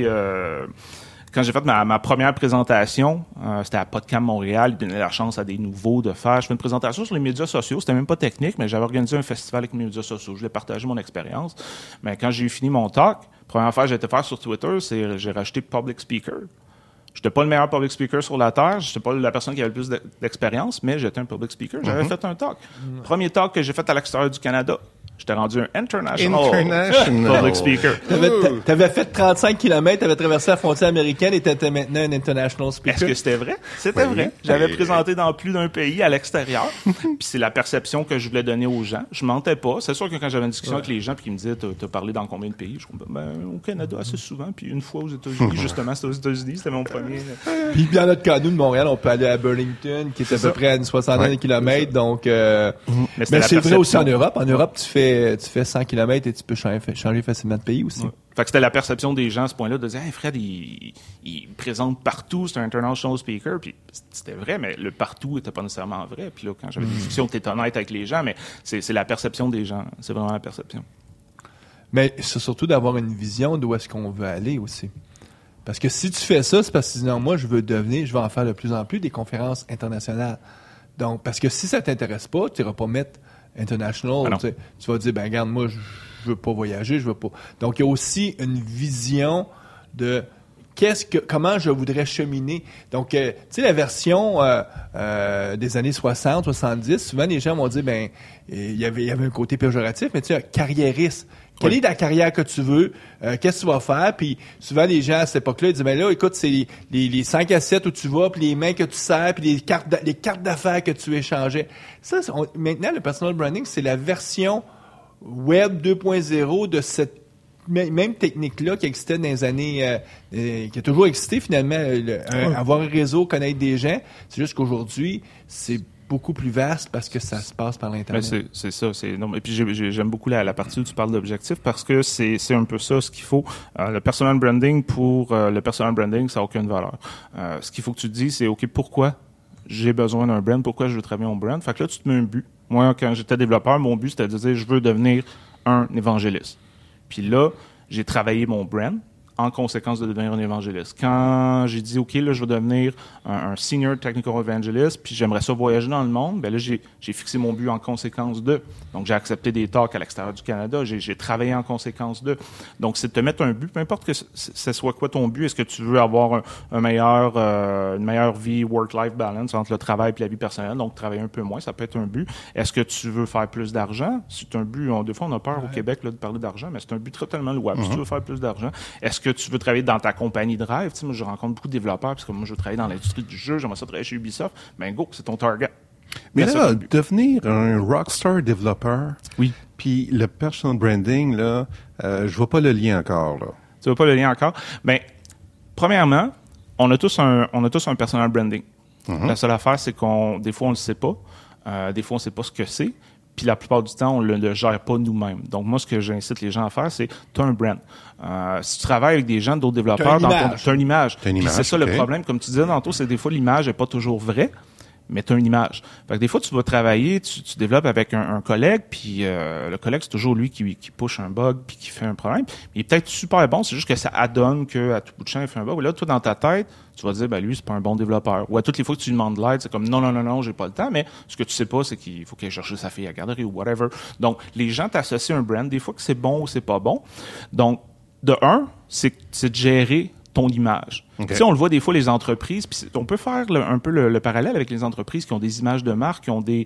j'ai fait ma première présentation, c'était à Podcam Montréal, il donnait la chance à des nouveaux de faire. Je fais une présentation sur les médias sociaux, c'était même pas technique, mais j'avais organisé un festival avec mes médias sociaux. Je voulais partager mon expérience. Mais quand j'ai eu fini mon talk, la première affaire que j'ai été faire sur Twitter, c'est j'ai rajouté Public Speaker. J'étais pas le meilleur public speaker sur la Terre, j'étais pas la personne qui avait le plus d'expérience, mais j'étais un public speaker. J'avais fait un talk. Premier talk que j'ai fait à l'extérieur du Canada. J'étais rendu un international public speaker. T'avais fait 35 km, t'avais traversé la frontière américaine et t'étais maintenant un international speaker. Est-ce que c'était vrai? C'était vrai. J'avais présenté dans plus d'un pays à l'extérieur. Puis c'est la perception que je voulais donner aux gens. Je mentais pas. C'est sûr que quand j'avais une discussion avec les gens puis qu'ils me disaient t'as parlé dans combien de pays? Je dis au Canada assez souvent. Puis une fois aux États-Unis, justement, c'était aux États-Unis. C'était mon premier. Puis dans notre cas, nous de Montréal, on peut aller à Burlington, qui est à peu près à une soixantaine de kilomètres. Donc, mais c'est vrai aussi en Europe. En Europe, tu fais fais 100 km et tu peux changer facilement de pays aussi. Ouais. Fait que c'était la perception des gens à ce point-là de dire « Hey, Fred, il présente partout, c'est un international speaker. » Puis c'était vrai, mais le partout n'était pas nécessairement vrai. Puis là, quand j'avais des discussions, tu es honnête avec les gens, mais c'est la perception des gens. C'est vraiment la perception. Mais c'est surtout d'avoir une vision d'où est-ce qu'on veut aller aussi. Parce que si tu fais ça, c'est parce que sinon, moi, je veux en faire de plus en plus des conférences internationales. Donc, parce que si ça t'intéresse pas, tu n'iras pas mettre international. Tu vas dire, ben regarde, moi, je veux pas voyager, je veux pas. Donc, il y a aussi une vision de comment je voudrais cheminer. Donc, tu sais, la version des années 60, 70, souvent les gens m'ont dit, ben, il y avait un côté péjoratif, mais tu sais, carriériste. Quelle est la carrière que tu veux? Qu'est-ce que tu vas faire? Puis souvent, les gens à cette époque-là, ils disent, ben là, écoute, c'est les 5 à 7 où tu vas, puis les mains que tu sers, puis les cartes d'affaires que tu échangeais. Ça, maintenant, le personal branding, c'est la version web 2.0 de cette même technique-là qui existait dans les années, qui a toujours existé finalement, avoir un réseau, connaître des gens. C'est juste qu'aujourd'hui, c'est beaucoup plus vaste parce que ça se passe par l'Internet. Ben c'est ça. Et puis j'aime beaucoup la partie où tu parles d'objectifs parce que c'est un peu ça ce qu'il faut. Le personal branding, le personal branding, ça n'a aucune valeur. Ce qu'il faut que tu te dises, c'est OK, pourquoi j'ai besoin d'un brand, pourquoi je veux travailler mon brand. Fait que là, tu te mets un but. Moi, quand j'étais développeur, mon but, c'était de dire je veux devenir un évangéliste. Puis là, j'ai travaillé mon brand en conséquence de devenir un évangéliste. Quand j'ai dit, OK, là, je veux devenir un senior technical evangelist, puis j'aimerais ça voyager dans le monde, bien là, j'ai fixé mon but en conséquence de. Donc, j'ai accepté des talks à l'extérieur du Canada, j'ai travaillé en conséquence de. Donc, c'est de te mettre un but, peu importe que ce soit quoi ton but. Est-ce que tu veux avoir une meilleure vie, work-life balance entre le travail et la vie personnelle, donc travailler un peu moins, ça peut être un but. Est-ce que tu veux faire plus d'argent? C'est un but, des fois, on a peur au Québec là, de parler d'argent, mais c'est un but totalement louable. Si tu veux faire plus d'argent, est-ce que tu veux travailler dans ta compagnie de rêve? Tu sais, moi, je rencontre beaucoup de développeurs, parce que moi, je veux travailler dans l'industrie du jeu, j'aimerais ça travailler chez Ubisoft. Ben, go, c'est ton target. Mais là, devenir un rockstar développeur, oui. Puis le personal branding, là, je vois pas le lien encore, là. Tu vois pas le lien encore? Ben, premièrement, on a tous un personal branding. La seule affaire, c'est des fois, on le sait pas. Des fois, on sait pas ce que c'est. Puis la plupart du temps, on ne le gère pas nous-mêmes. Donc, moi, ce que j'incite les gens à faire, c'est tu as un brand. Si tu travailles avec des gens, d'autres développeurs, tu as une image. Puis c'est ça le problème. Comme tu disais tantôt, c'est des fois, l'image n'est pas toujours vraie, mais tu as une image. Fait que des fois, tu vas travailler, tu développes avec un collègue, puis le collègue, c'est toujours lui qui push un bug, puis qui fait un problème. Il est peut-être super bon, c'est juste que ça adonne qu'à tout bout de champ, il fait un bug. Et là, toi, dans ta tête, tu vas dire, ben lui, c'est pas un bon développeur. Ou à toutes les fois que tu lui demandes de l'aide, c'est comme, non, j'ai pas le temps, mais ce que tu sais pas, c'est qu'il faut qu'il aille chercher sa fille à la garderie ou whatever. Donc, les gens t'associent un brand, des fois que c'est bon ou c'est pas bon. Donc, de un, c'est de gérer ton image. Okay. Tu sais, on le voit des fois les entreprises, puis on peut faire un peu le parallèle avec les entreprises qui ont des images de marque, qui ont des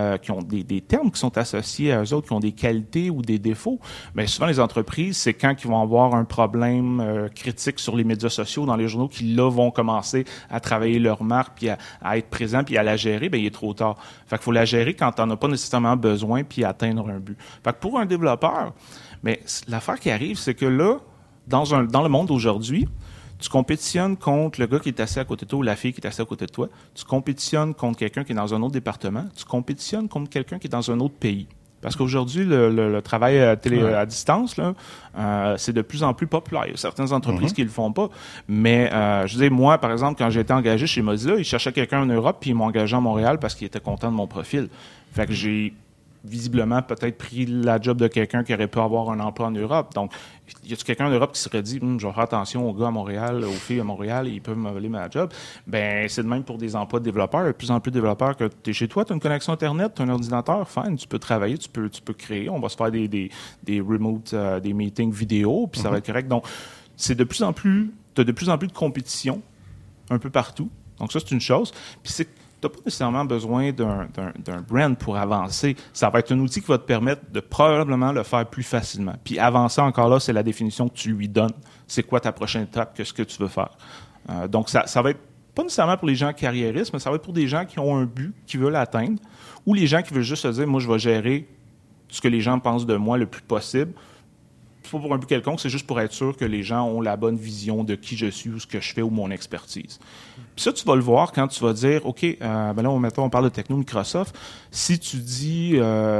termes qui sont associés à eux autres, qui ont des qualités ou des défauts. Mais souvent les entreprises, c'est quand ils vont avoir un problème critique sur les médias sociaux, dans les journaux, qui là vont commencer à travailler leur marque, puis à être présents, puis à la gérer, ben il est trop tard. Fait qu'il faut la gérer quand t'en as pas nécessairement besoin, puis atteindre un but. Fait que pour un développeur, mais l'affaire qui arrive, c'est que là, dans le monde d'aujourd'hui, tu compétitionnes contre le gars qui est assis à côté de toi ou la fille qui est assise à côté de toi. Tu compétitionnes contre quelqu'un qui est dans un autre département. Tu compétitionnes contre quelqu'un qui est dans un autre pays. Parce qu'aujourd'hui, le travail à distance, là, c'est de plus en plus populaire. Il y a certaines entreprises qui le font pas. Mais, je veux dire, moi, par exemple, quand j'ai été engagé chez Mozilla, ils cherchaient quelqu'un en Europe, puis ils m'ont engagé à Montréal parce qu'ils étaient contents de mon profil. Fait que j'ai visiblement peut-être pris la job de quelqu'un qui aurait pu avoir un emploi en Europe. Donc, y a-t-il quelqu'un en Europe qui serait dit je vais faire attention aux gars à Montréal, aux filles à Montréal, ils peuvent me voler ma job? Ben, c'est de même pour des emplois de développeurs. Il y a de plus en plus de développeurs que tu es chez toi, tu as une connexion Internet, tu as un ordinateur, fine, tu peux travailler, tu peux créer. On va se faire des remote, des meetings vidéo, puis ça va être correct. Donc, c'est de plus en plus, tu as de plus en plus de compétition un peu partout. Donc, ça, c'est une chose. Puis c'est tu n'as pas nécessairement besoin d'un brand pour avancer. Ça va être un outil qui va te permettre de probablement le faire plus facilement. Puis avancer encore là, c'est la définition que tu lui donnes. C'est quoi ta prochaine étape, qu'est-ce que tu veux faire. Donc, ça va être pas nécessairement pour les gens carriéristes, mais ça va être pour des gens qui ont un but, qui veulent l'atteindre, ou les gens qui veulent juste se dire, moi, je vais gérer ce que les gens pensent de moi le plus possible. Pas pour un but quelconque, c'est juste pour être sûr que les gens ont la bonne vision de qui je suis ou ce que je fais ou mon expertise. Puis ça, tu vas le voir quand tu vas dire, OK, ben là, on parle de techno Microsoft. Si tu dis,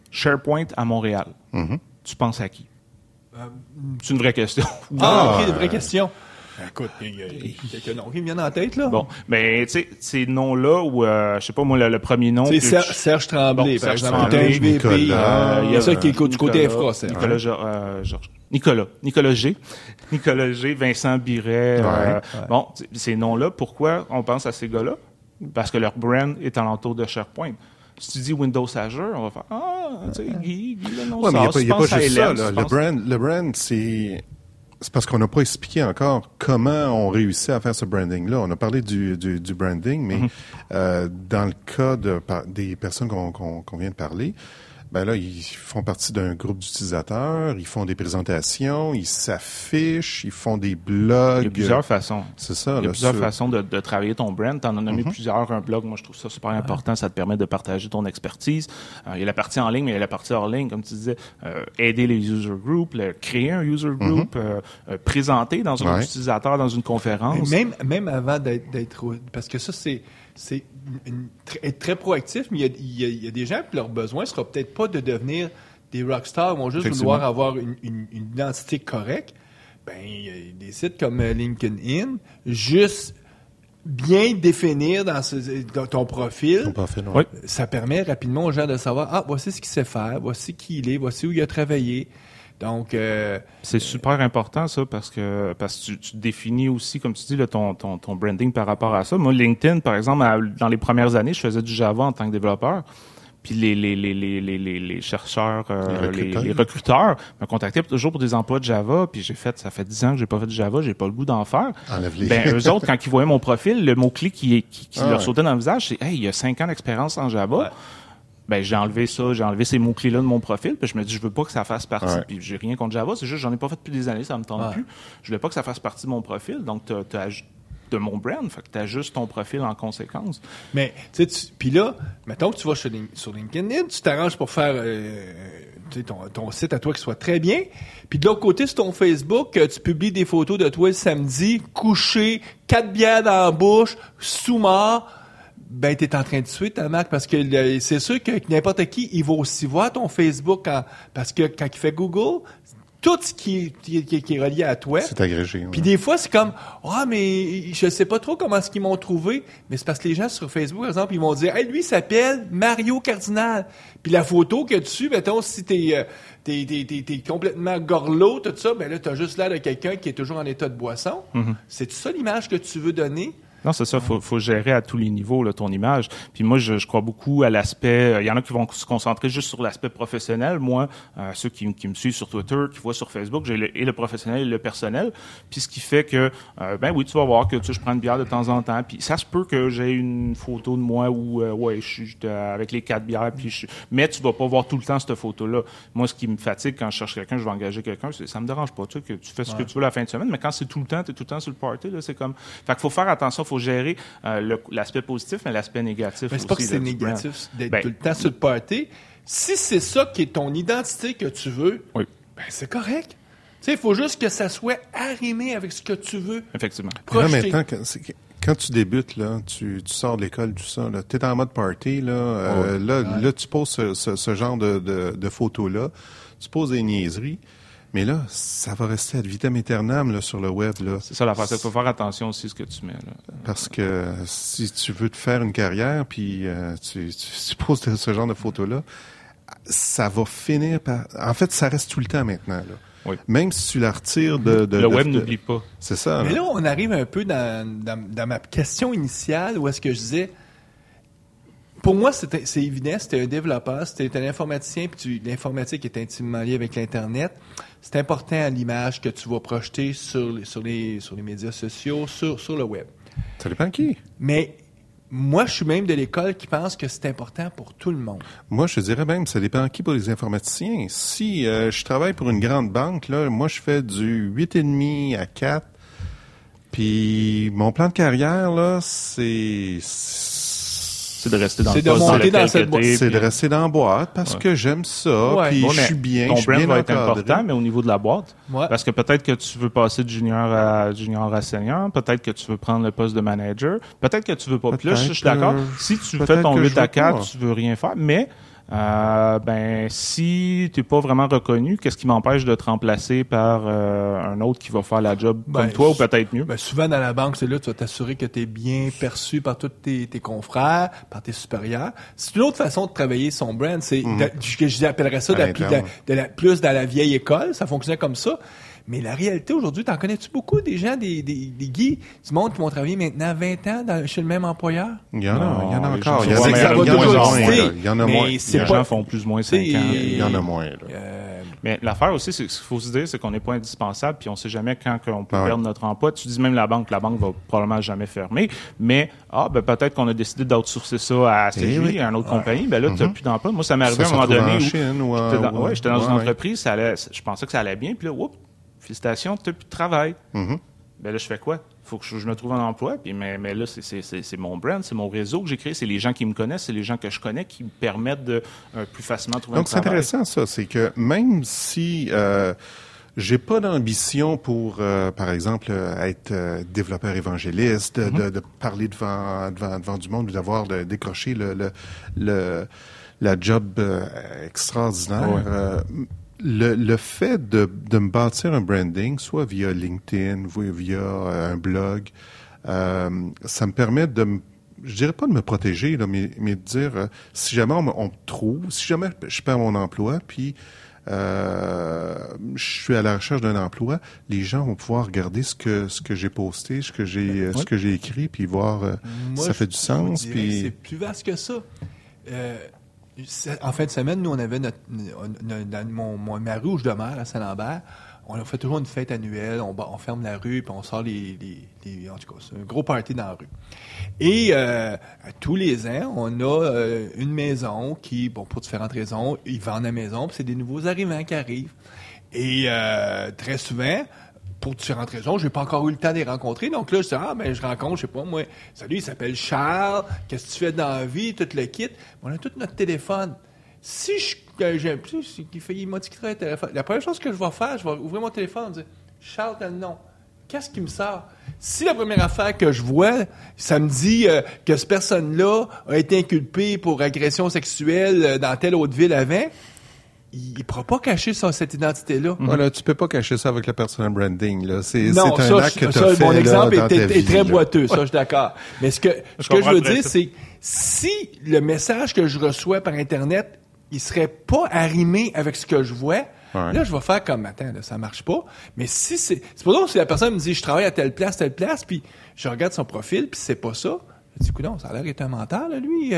SharePoint à Montréal. Tu penses à qui? C'est une vraie question. OK, une vraie question. Écoute, il y a quelques noms qui me viennent en tête, là. Bon, mais tu sais, ces noms-là, ou je sais pas, moi, le premier nom... C'est Serge Tremblay, par exemple. Nicolas. Il y a ça qui est du côté infra, Nicolas G. Nicolas G, Vincent Biret. Bon, ces noms-là, pourquoi on pense à ces gars-là? Parce que leur brand est alentour de SharePoint. Si tu dis Windows Azure, on va faire tu sais, Guy, le nom mais il n'y a pas juste ça, là. Le brand, c'est parce qu'on n'a pas expliqué encore comment on réussit à faire ce branding-là. On a parlé du branding, mais dans le cas des personnes qu'on vient de parler, ben là, ils font partie d'un groupe d'utilisateurs, ils font des présentations, ils s'affichent, ils font des blogs. Il y a plusieurs façons. C'est ça. Il y a plusieurs façons de travailler ton brand. T'en as nommé plusieurs. Un blog, moi, je trouve ça super important. Ça te permet de partager ton expertise. Il y a la partie en ligne, mais il y a la partie hors ligne. Comme tu disais, aider les user groups, créer un user group, présenter dans un groupe d'utilisateurs, dans une conférence. Même avant d'être... Parce que ça, c'est être très proactif, mais il y a des gens que leur besoin sera peut-être pas de devenir des rockstars, ils vont juste vouloir avoir une identité correcte. Ben, il y a des sites comme LinkedIn, juste bien définir dans ton profil. Ça permet rapidement aux gens de savoir, voici ce qu'il sait faire, voici qui il est, voici où il a travaillé. Donc, c'est super important ça parce que tu définis aussi, comme tu dis, là, ton branding par rapport à ça. Moi, LinkedIn, par exemple, dans les premières années, je faisais du Java en tant que développeur. Puis les chercheurs, les recruteurs me contactaient toujours pour des emplois de Java. Puis ça fait 10 ans que j'ai pas fait de Java, j'ai pas le goût d'en faire. Ben eux autres, quand ils voyaient mon profil, le mot-clé qui leur sautait dans le visage, c'est il y a 5 ans d'expérience en Java. Ouais. Ben, j'ai enlevé ces mots-clés-là de mon profil, puis je me dis, je veux pas que ça fasse partie, puis j'ai rien contre Java, c'est juste, j'en ai pas fait depuis des années, ça me tente plus. Je voulais pas que ça fasse partie de mon profil, donc de mon brand, fait que t'ajustes ton profil en conséquence. Mais, tu sais, puis là, mettons que tu vas sur LinkedIn, tu t'arranges pour faire ton site à toi qui soit très bien, puis de l'autre côté, sur ton Facebook, tu publies des photos de toi le samedi, couché, 4 bières dans la bouche, sous-mort. Ben, t'es en train de tuer ta marque parce que c'est sûr que n'importe qui, il va aussi voir ton Facebook parce que quand il fait Google, tout ce qui est relié à toi. C'est agrégé. Puis des fois, c'est comme, mais je sais pas trop comment est-ce qu'ils m'ont trouvé. Mais c'est parce que les gens sur Facebook, par exemple, ils vont dire, lui, il s'appelle Mario Cardinal. Puis la photo que dessus, mettons, si t'es complètement gorlot, tout ça, ben là, t'as juste l'air de quelqu'un qui est toujours en état de boisson. C'est ça l'image que tu veux donner? Non, c'est ça. Faut gérer à tous les niveaux là, ton image. Puis moi, je crois beaucoup à l'aspect. Il y en a qui vont se concentrer juste sur l'aspect professionnel. Moi, ceux qui me suivent sur Twitter, qui voient sur Facebook, j'ai le professionnel et le personnel. Puis ce qui fait que, oui, tu vas voir que je prends une bière de temps en temps. Puis ça se peut que j'ai une photo de moi où, je suis avec les 4 bières. Puis mais tu vas pas voir tout le temps cette photo-là. Moi, ce qui me fatigue quand je cherche quelqu'un, je vais engager quelqu'un, ça me dérange pas. Tu sais, que tu fais ce que tu veux la fin de semaine. Mais quand c'est tout le temps, t'es tout le temps sur le party. Là, c'est comme. Fait qu'il faut faire attention. Faut gérer l'aspect positif, mais l'aspect négatif mais aussi. C'est pas que c'est négatif d'être tout le temps sur le party. Si c'est ça qui est ton identité que tu veux, c'est correct. Tu sais, il faut juste que ça soit arrimé avec ce que tu veux. Effectivement. Là, maintenant, quand tu débutes, là, tu sors de l'école, tout ça, là, t'es en mode party, là, là, tu poses ce genre de photos-là, tu poses des niaiseries. Mais là, ça va rester ad vitam aeternam là, sur le web. Là. C'est ça l'affaire. Il faut faire attention aussi à ce que tu mets. Là. Parce que si tu veux te faire une carrière, puis tu poses ce genre de photos-là, ça va finir par... En fait, ça reste tout le temps maintenant. Là. Oui. Même si tu la retires le web n'oublie pas. C'est ça. Mais là, on arrive un peu dans ma question initiale où est-ce que je disais... Pour moi, c'est évident, c'était un développeur, c'était un informaticien, puis l'informatique est intimement liée avec l'Internet. C'est important à l'image que tu vas projeter sur les médias sociaux, sur le web. Ça dépend qui. Mais moi, je suis même de l'école qui pense que c'est important pour tout le monde. Moi, je dirais même, ça dépend qui pour les informaticiens. Si je travaille pour une grande banque, là, moi, je fais du 8,5 à 4. Puis mon plan de carrière, là, c'est de rester dans le poste dans lequel c'est de rester dans la boîte parce que j'aime ça, puis je suis bien, ton je suis bien brand va être encadré. important, mais au niveau de la boîte, parce que peut-être que tu veux passer de junior à senior, peut-être que tu veux prendre le poste de manager, peut-être que tu veux pas. Puis là, je suis d'accord. Si tu fais ton 8 à 4, tu veux rien faire, mais Si t'es pas vraiment reconnu, qu'est-ce qui m'empêche de te remplacer par un autre qui va faire la job comme toi ou peut-être mieux? Souvent dans la banque, c'est là que tu vas t'assurer que tu es bien perçu par tous tes confrères, par tes supérieurs. C'est une autre façon de travailler son brand. C'est je appellerais ça plus dans la vieille école. Ça fonctionnait comme ça. Mais la réalité aujourd'hui, t'en connais-tu beaucoup des gens, des Guy, du monde qui vont travailler maintenant 20 ans chez le même employeur? Il y en a encore. Il y en a moins. Les gens font plus ou moins 5 ans. Il y en a moins. Mais l'affaire aussi, c'est qu'il faut se dire, c'est qu'on n'est pas indispensable, puis on sait jamais quand on peut perdre notre emploi. Tu dis même la banque va probablement jamais fermer. Mais peut-être qu'on a décidé d'outsourcer ça à CGI, à une autre compagnie. Ben là, tu n'as plus d'emploi. Moi, ça m'est arrivé à un moment donné où j'étais dans une entreprise, je pensais que ça allait bien, puis là, félicitations, tu n'as plus de travail. Ben là, je fais quoi? Il faut que je me trouve un emploi. Puis, mais là, c'est mon brand, c'est mon réseau que j'ai créé. C'est les gens qui me connaissent, c'est les gens que je connais qui me permettent de plus facilement trouver un travail. Donc, c'est intéressant, ça. C'est que même si j'ai pas d'ambition pour, par exemple, être développeur évangéliste, de parler devant du monde ou d'avoir décroché la job extraordinaire, le fait de me bâtir un branding, soit via LinkedIn, via un blog, ça me permet je dirais pas de me protéger, là, mais de dire, si jamais on me trouve, si jamais je perds mon emploi, puis je suis à la recherche d'un emploi, les gens vont pouvoir regarder ce que j'ai posté, ce que j'ai écrit, puis voir si ça fait du sens. Puis c'est plus vaste que ça. En fin de semaine, nous, on avait dans ma rue où je demeure, à Saint-Lambert, on fait toujours une fête annuelle, on ferme la rue, puis on sort en tout cas, c'est un gros party dans la rue. Et tous les ans, on a une maison qui, pour différentes raisons, ils vendent la maison, puis c'est des nouveaux arrivants qui arrivent. Et très souvent, pour différentes raisons, j'ai pas encore eu le temps de les rencontrer. Donc là, je dis, je rencontre, je sais pas, moi, salut, il s'appelle Charles, qu'est-ce que tu fais dans la vie, tout le kit. On a tout notre téléphone. Si il m'a dit qu'il travaille le téléphone. La première chose que je vais faire, je vais ouvrir mon téléphone et dire, Charles, t'as le nom. Qu'est-ce qui me sort? Si la première affaire que je vois, ça me dit que cette personne-là a été inculpée pour agression sexuelle dans telle autre ville avant, il pourra pas cacher cette identité-là. Voilà, tu peux pas cacher ça avec le personal branding, là. C'est un acte que tu as fait. Mon exemple là, est très boiteux, ça, je suis d'accord. Mais ce que je veux dire, c'est si le message que je reçois par Internet, il serait pas arrimé avec ce que je vois, là, je vais faire comme, attends, là, ça marche pas. Mais si c'est pour ça que si la personne me dit, je travaille à telle place, puis je regarde son profil, puis c'est pas ça, je dis, non, ça a l'air d'être un menteur, là, lui.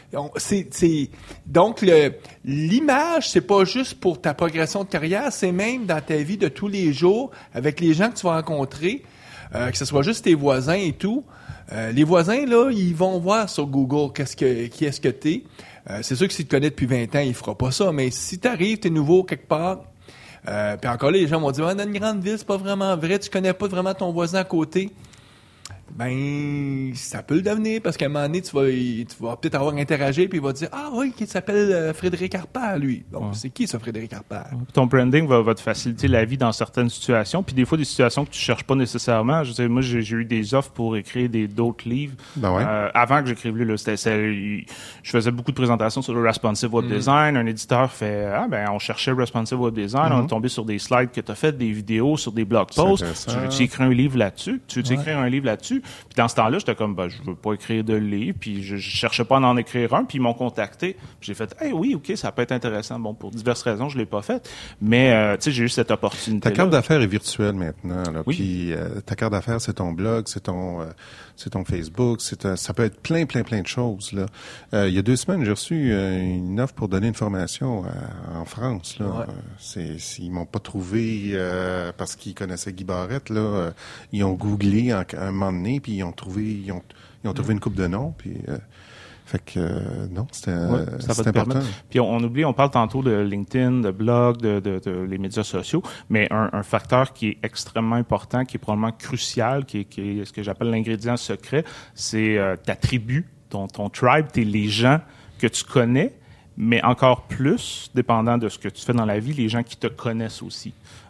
Donc, l'image, c'est pas juste pour ta progression de carrière, c'est même dans ta vie de tous les jours, avec les gens que tu vas rencontrer, que ce soit juste tes voisins et tout. Les voisins, là, ils vont voir sur Google qui est-ce que t'es. C'est sûr que si tu te connais depuis 20 ans, il fera pas ça, mais si t'arrives, t'es nouveau quelque part, puis encore là, les gens vont dire, dans une grande ville, c'est pas vraiment vrai, tu connais pas vraiment ton voisin à côté. Ben, ça peut le devenir, parce qu'à un moment donné, tu vas peut-être avoir interagi, puis il va te dire, oui, il s'appelle Frédéric Harpert, lui. Donc, c'est qui, ça, Frédéric Harpert? Ton branding va te faciliter la vie dans certaines situations, puis des fois, des situations que tu cherches pas nécessairement. Je sais, moi, j'ai eu des offres pour écrire d'autres livres. Avant que j'écrive lui, je faisais beaucoup de présentations sur le responsive web design. Un éditeur fait, on cherchait responsive web design, on est tombé sur des slides que tu as fait, des vidéos, sur des blog posts. Tu écris un livre là-dessus? Tu veux écrire un livre là-dessus? Puis dans ce temps-là, j'étais comme, je veux pas écrire de livre, puis je cherchais pas à en écrire un, puis ils m'ont contacté. Puis j'ai fait, oui, OK, ça peut être intéressant. Bon, pour diverses raisons, je l'ai pas fait, mais j'ai eu cette opportunité. Ta carte d'affaires est virtuelle maintenant, là. Oui. Puis ta carte d'affaires, c'est ton blog, c'est ton Facebook, ça peut être plein de choses, là. Il y a 2 semaines, j'ai reçu une offre pour donner une formation en France, là. Ils m'ont pas trouvé parce qu'ils connaissaient Guy Barrette, là. Ils ont googlé un moment donné, puis ils ont trouvé une couple de noms, puis fait que non, c'était important. Puis on parle tantôt de LinkedIn, de blog, de les médias sociaux, mais un facteur qui est extrêmement important, qui est probablement crucial, qui est ce que j'appelle l'ingrédient secret, c'est ta tribu, ton tribe, les gens que tu connais, mais encore plus, dépendant de ce que tu fais dans la vie, les gens qui te connaissent aussi.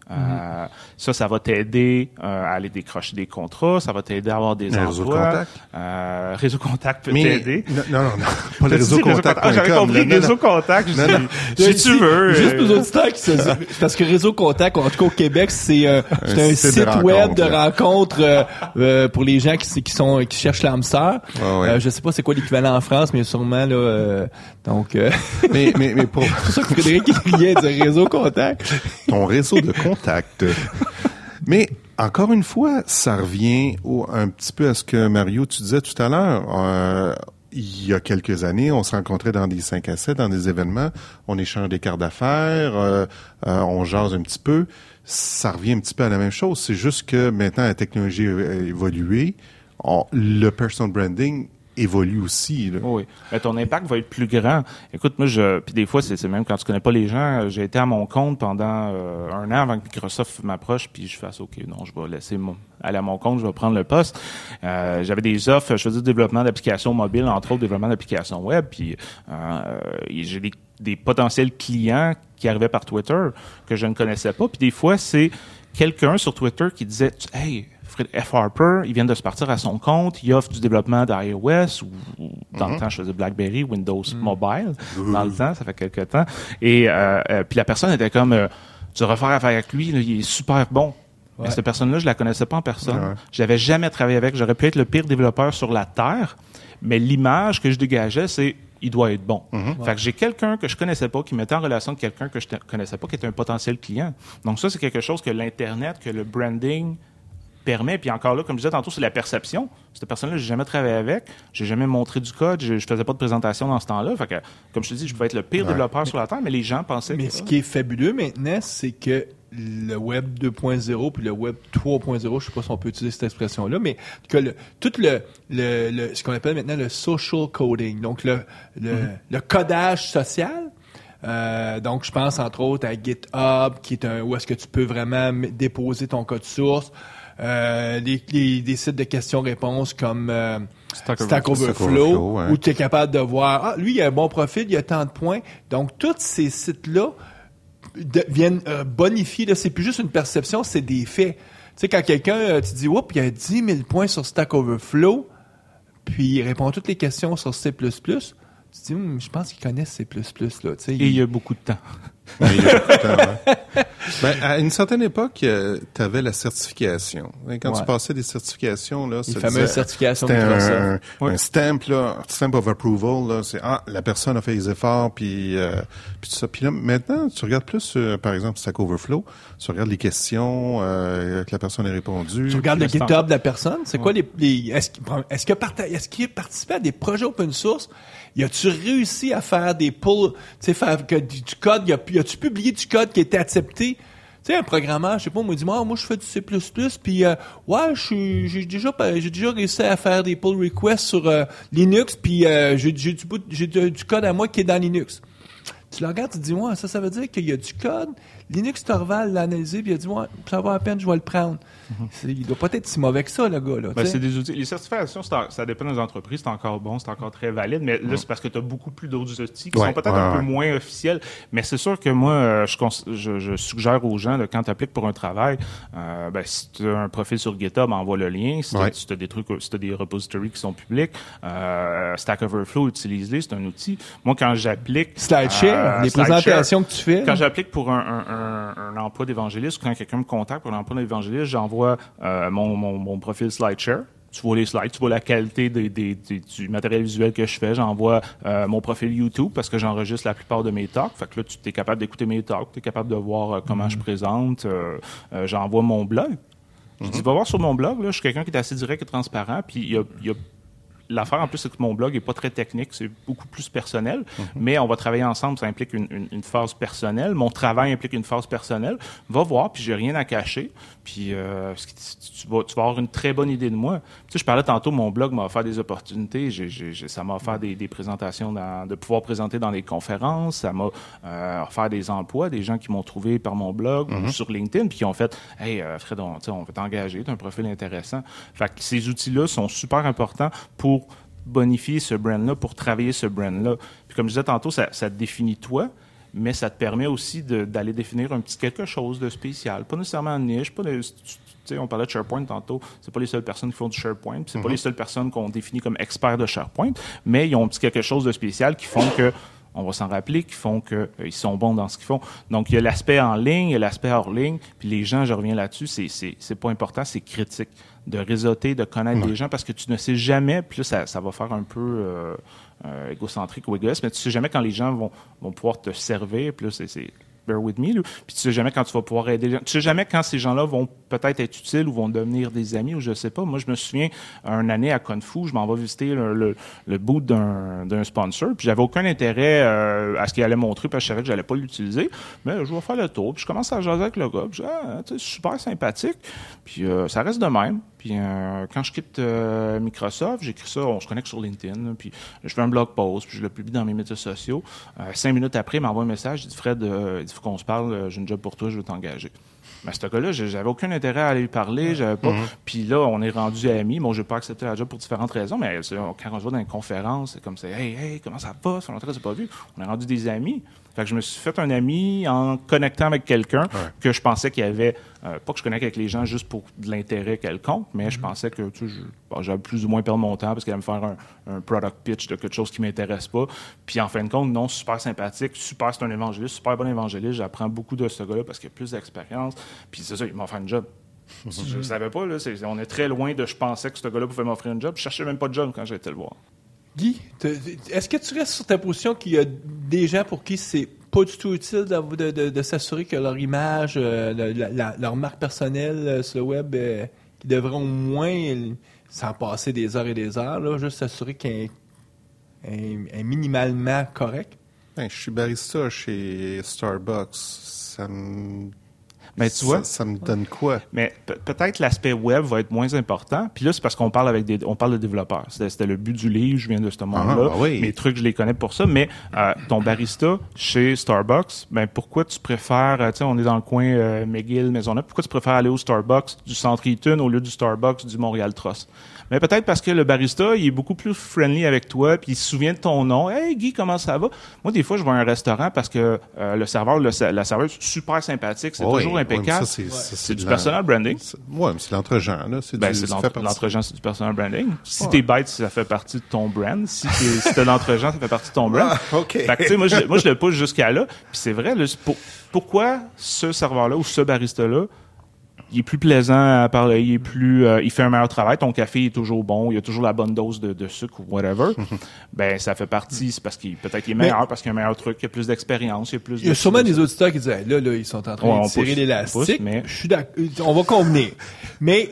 Ça va t'aider à aller décrocher des contrats, ça va t'aider à avoir des emplois. Réseau Contact peut t'aider. Non, pas le Réseau Contact. J'avais compris Réseau Contact. Si tu veux. Juste aux auditeurs qui parce que Réseau Contact, en tout cas au Québec, c'est un site web de rencontres pour les gens qui cherchent l'âme sœur. Je sais pas c'est quoi l'équivalent en France, mais sûrement là. Mais pour c'est pour ça que Frédéric riait du Réseau Contact. Ton réseau de contact. Mais encore une fois, ça revient un petit peu à ce que Mario tu disais tout à l'heure. Il y a quelques années, on se rencontrait dans des 5 à 7, dans des événements, on échange des cartes d'affaires, on jase un petit peu. Ça revient un petit peu à la même chose. C'est juste que maintenant, la technologie a évolué. Le personal branding évolue aussi. Là. Oui, mais ton impact va être plus grand. Écoute, moi, puis des fois, c'est même quand tu connais pas les gens, j'ai été à mon compte pendant 1 an avant que Microsoft m'approche, puis je fasse OK, non, je vais laisser aller à mon compte, je vais prendre le poste. J'avais des offres, je faisais du développement d'applications mobiles, entre autres développement d'applications web, puis j'ai des potentiels clients qui arrivaient par Twitter que je ne connaissais pas, puis des fois, c'est quelqu'un sur Twitter qui disait « Hey, F. Harper, il vient de se partir à son compte, il offre du développement d'iOS ou dans le temps, je faisais BlackBerry, Windows Mobile, dans le temps, ça fait quelques temps. Et puis la personne était comme, tu devrais faire affaire avec lui, là, il est super bon. Ouais. Mais cette personne-là, je la connaissais pas en personne. Ouais. Je l'avais jamais travaillé avec. J'aurais pu être le pire développeur sur la Terre, mais l'image que je dégageais, c'est il doit être bon. Fait que j'ai quelqu'un que je connaissais pas, qui mettait en relation avec quelqu'un que je connaissais pas, qui était un potentiel client. Donc ça, c'est quelque chose que l'Internet, que le branding permet. Puis encore là, comme je disais tantôt, c'est la perception. Cette personne-là, j'ai jamais travaillé avec, j'ai jamais montré du code, je faisais pas de présentation dans ce temps-là. Fait que, comme je te dis, je pouvais être le pire développeur sur la Terre, mais les gens pensaient Mais ce qui est fabuleux maintenant, c'est que le Web 2.0 puis le Web 3.0, je sais pas si on peut utiliser cette expression-là, mais que tout ce qu'on appelle maintenant le social coding, donc le codage social. Donc, je pense entre autres à GitHub, qui est où est-ce que tu peux vraiment déposer ton code source. Des sites de questions-réponses comme Stack Overflow, où tu es capable de voir, lui, il a un bon profil, il a tant de points. Donc, tous ces sites-là viennent bonifier. Là, c'est plus juste une perception, c'est des faits. Tu sais, quand quelqu'un, tu dis, oups, il y a 10 000 points sur Stack Overflow, puis il répond à toutes les questions sur C++, tu te dis, je pense qu'il connaît C++. Là, tu sais, il y a beaucoup de temps. À une certaine époque, tu avais la certification. Quand tu passais des certifications, là, les fameuses certifications Microsoft. Un stamp, là, stamp of approval, là, c'est la personne a fait les efforts, puis tout ça. Puis là, maintenant, tu regardes plus, par exemple, Stack Overflow, tu regardes les questions que la personne a répondu. Tu regardes le GitHub de la personne. C'est quoi est-ce qu'il a participé à des projets open source? Y a-tu réussi à faire des pulls, tu sais, faire du code, y a-tu publié du code qui était accepté? Tu sais, un programmeur, je sais pas, moi, il dit, moi, je fais du C++, puis j'ai déjà réussi à faire des pull requests sur Linux, puis j'ai du code à moi qui est dans Linux. Tu le regardes, tu te dis, ça veut dire qu'il y a du code. Linux Torvald l'a analysé, puis il a dit, ça va à peine, je vais le prendre. Il doit pas être si mauvais que ça, le gars, là. C'est des outils. Les certifications, ça dépend des entreprises, c'est encore bon, c'est encore très valide, mais là, c'est parce que tu as beaucoup plus d'autres outils qui sont peut-être un peu moins officiels. Mais c'est sûr que moi, je suggère aux gens, là, quand tu appliques pour un travail, si tu as un profil sur GitHub, envoie le lien. Si tu as des trucs, si tu as des repositories qui sont publics, Stack Overflow, utilise-les, c'est un outil. Moi, quand j'applique... SlideShare, les présentations que tu fais. Quand j'applique pour un emploi d'évangéliste, quand quelqu'un me contacte pour un emploi d'évangéliste, j'envoie mon profil SlideShare. Tu vois les slides, tu vois la qualité du matériel visuel que je fais. J'envoie mon profil YouTube parce que j'enregistre la plupart de mes talks. Fait que là, tu es capable d'écouter mes talks, tu es capable de voir comment je présente. J'envoie mon blog. Je dis, va voir sur mon blog, là, je suis quelqu'un qui est assez direct et transparent, puis il y a l'affaire, en plus, c'est que mon blog est pas très technique, c'est beaucoup plus personnel, mais on va travailler ensemble, ça implique une phase personnelle. Mon travail implique une phase personnelle. Va voir, puis j'ai rien à cacher, puis tu vas avoir une très bonne idée de moi. Tu sais, je parlais tantôt, mon blog m'a offert des opportunités, ça m'a offert des présentations, de pouvoir présenter dans des conférences, ça m'a offert des emplois, des gens qui m'ont trouvé par mon blog ou sur LinkedIn, puis qui ont fait « Hey, Fred, on va t'engager, t'as un profil intéressant. » Fait que ces outils-là sont super importants pour bonifier ce brand-là, pour travailler ce brand-là. Puis comme je disais tantôt, ça te définit toi, mais ça te permet aussi d'aller définir un petit quelque chose de spécial. Pas nécessairement en niche, on parlait de SharePoint tantôt, c'est pas les seules personnes qui font du SharePoint, c'est pas les seules personnes qu'on définit comme experts de SharePoint, mais ils ont un petit quelque chose de spécial qui font que on va s'en rappeler, qui font qu'ils sont bons dans ce qu'ils font. Donc, il y a l'aspect en ligne, il y a l'aspect hors ligne, puis les gens, je reviens là-dessus, c'est pas important, c'est critique de réseauter, de connaître les gens, parce que tu ne sais jamais, puis là, ça va faire un peu égocentrique ou égoïste, mais tu sais jamais quand les gens vont pouvoir te servir, puis là, c'est bear with me, là. Puis tu sais jamais quand tu vas pouvoir aider les gens. Tu sais jamais quand ces gens-là vont peut-être être utiles ou vont devenir des amis ou je sais pas. Moi, je me souviens, une année à Kung Fu, je m'en vais visiter le booth d'un sponsor, puis j'avais aucun intérêt à ce qu'il allait montrer, parce que je savais que j'allais pas l'utiliser, mais je vais faire le tour, puis je commence à jaser avec le gars, puis je dis, tu sais, super sympathique, puis ça reste de même. Puis quand je quitte Microsoft, j'écris ça, on se connecte sur LinkedIn, puis je fais un blog post, puis je le publie dans mes médias sociaux. 5 minutes après, il m'envoie un message, il dit, Fred, il faut qu'on se parle, j'ai une job pour toi, je veux t'engager. Mais ce gars-là, j'avais aucun intérêt à aller lui parler, j'avais pas. Puis là, on est rendu amis. Bon, j'ai pas accepté la job pour différentes raisons, mais quand on se voit dans une conférence, c'est comme ça, hey, comment ça va? Ça fait longtemps que je t'ai pas vu. On est rendu des amis. Fait que je me suis fait un ami en connectant avec quelqu'un que je pensais qu'il y avait, pas que je connecte avec les gens juste pour de l'intérêt quelconque, mais je pensais que j'avais plus ou moins perdu mon temps parce qu'il allait me faire un product pitch de quelque chose qui m'intéresse pas. Puis en fin de compte, non, super sympathique, c'est un évangéliste, super bon évangéliste. J'apprends beaucoup de ce gars-là parce qu'il a plus d'expérience. Puis c'est ça, il m'a offert une job. Je ne savais pas, là, on est très loin de je pensais que ce gars-là pouvait m'offrir une job. Je cherchais même pas de job quand j'ai été le voir. Guy, est-ce que tu restes sur ta position qu'il y a des gens pour qui c'est pas du tout utile de s'assurer que leur image, leur marque personnelle sur le web, qu'ils devraient au moins s'en passer des heures et des heures, là, juste s'assurer qu'elle est minimalement correct? Ben, je suis barista chez Starbucks. Ça me... Mais tu vois, ça me donne quoi? Mais peut-être l'aspect web va être moins important. Puis là, c'est parce qu'on parle on parle de développeurs. C'était le but du livre, je viens de ce monde-là. Oui. Mes trucs, je les connais pour ça. Mais ton barista chez Starbucks, ben pourquoi tu préfères, tu sais, on est dans le coin McGill, Maisonneuve, pourquoi tu préfères aller au Starbucks du Centre Eaton au lieu du Starbucks du Montréal Trust? Mais peut-être parce que le barista, il est beaucoup plus friendly avec toi, puis il se souvient de ton nom. « Hey Guy, comment ça va? » Moi, des fois, je vais à un restaurant parce que le serveur, la serveuse, super sympathique, c'est toujours impeccable. C'est du personal branding. Oui, mais c'est l'entre-gens, là. L'entre-gens, c'est du personal branding. Si t'es bête, ça fait partie de ton brand. Si t'es l'entre-gens, ça fait partie de ton brand. OK. Fait que, tu sais, moi, je le pousse jusqu'à là. Puis c'est vrai, là, pourquoi ce serveur-là ou ce barista-là, il est plus plaisant à parler, il fait un meilleur travail, ton café est toujours bon, il y a toujours la bonne dose de sucre ou whatever. Ben, ça fait partie, c'est parce qu'il est meilleur, parce qu'il y a un meilleur truc, il y a plus d'expérience, il y a sûrement des auditeurs qui disent, là, ils sont en train de tirer l'élastique. Je suis d'accord, on va convenir. Mais,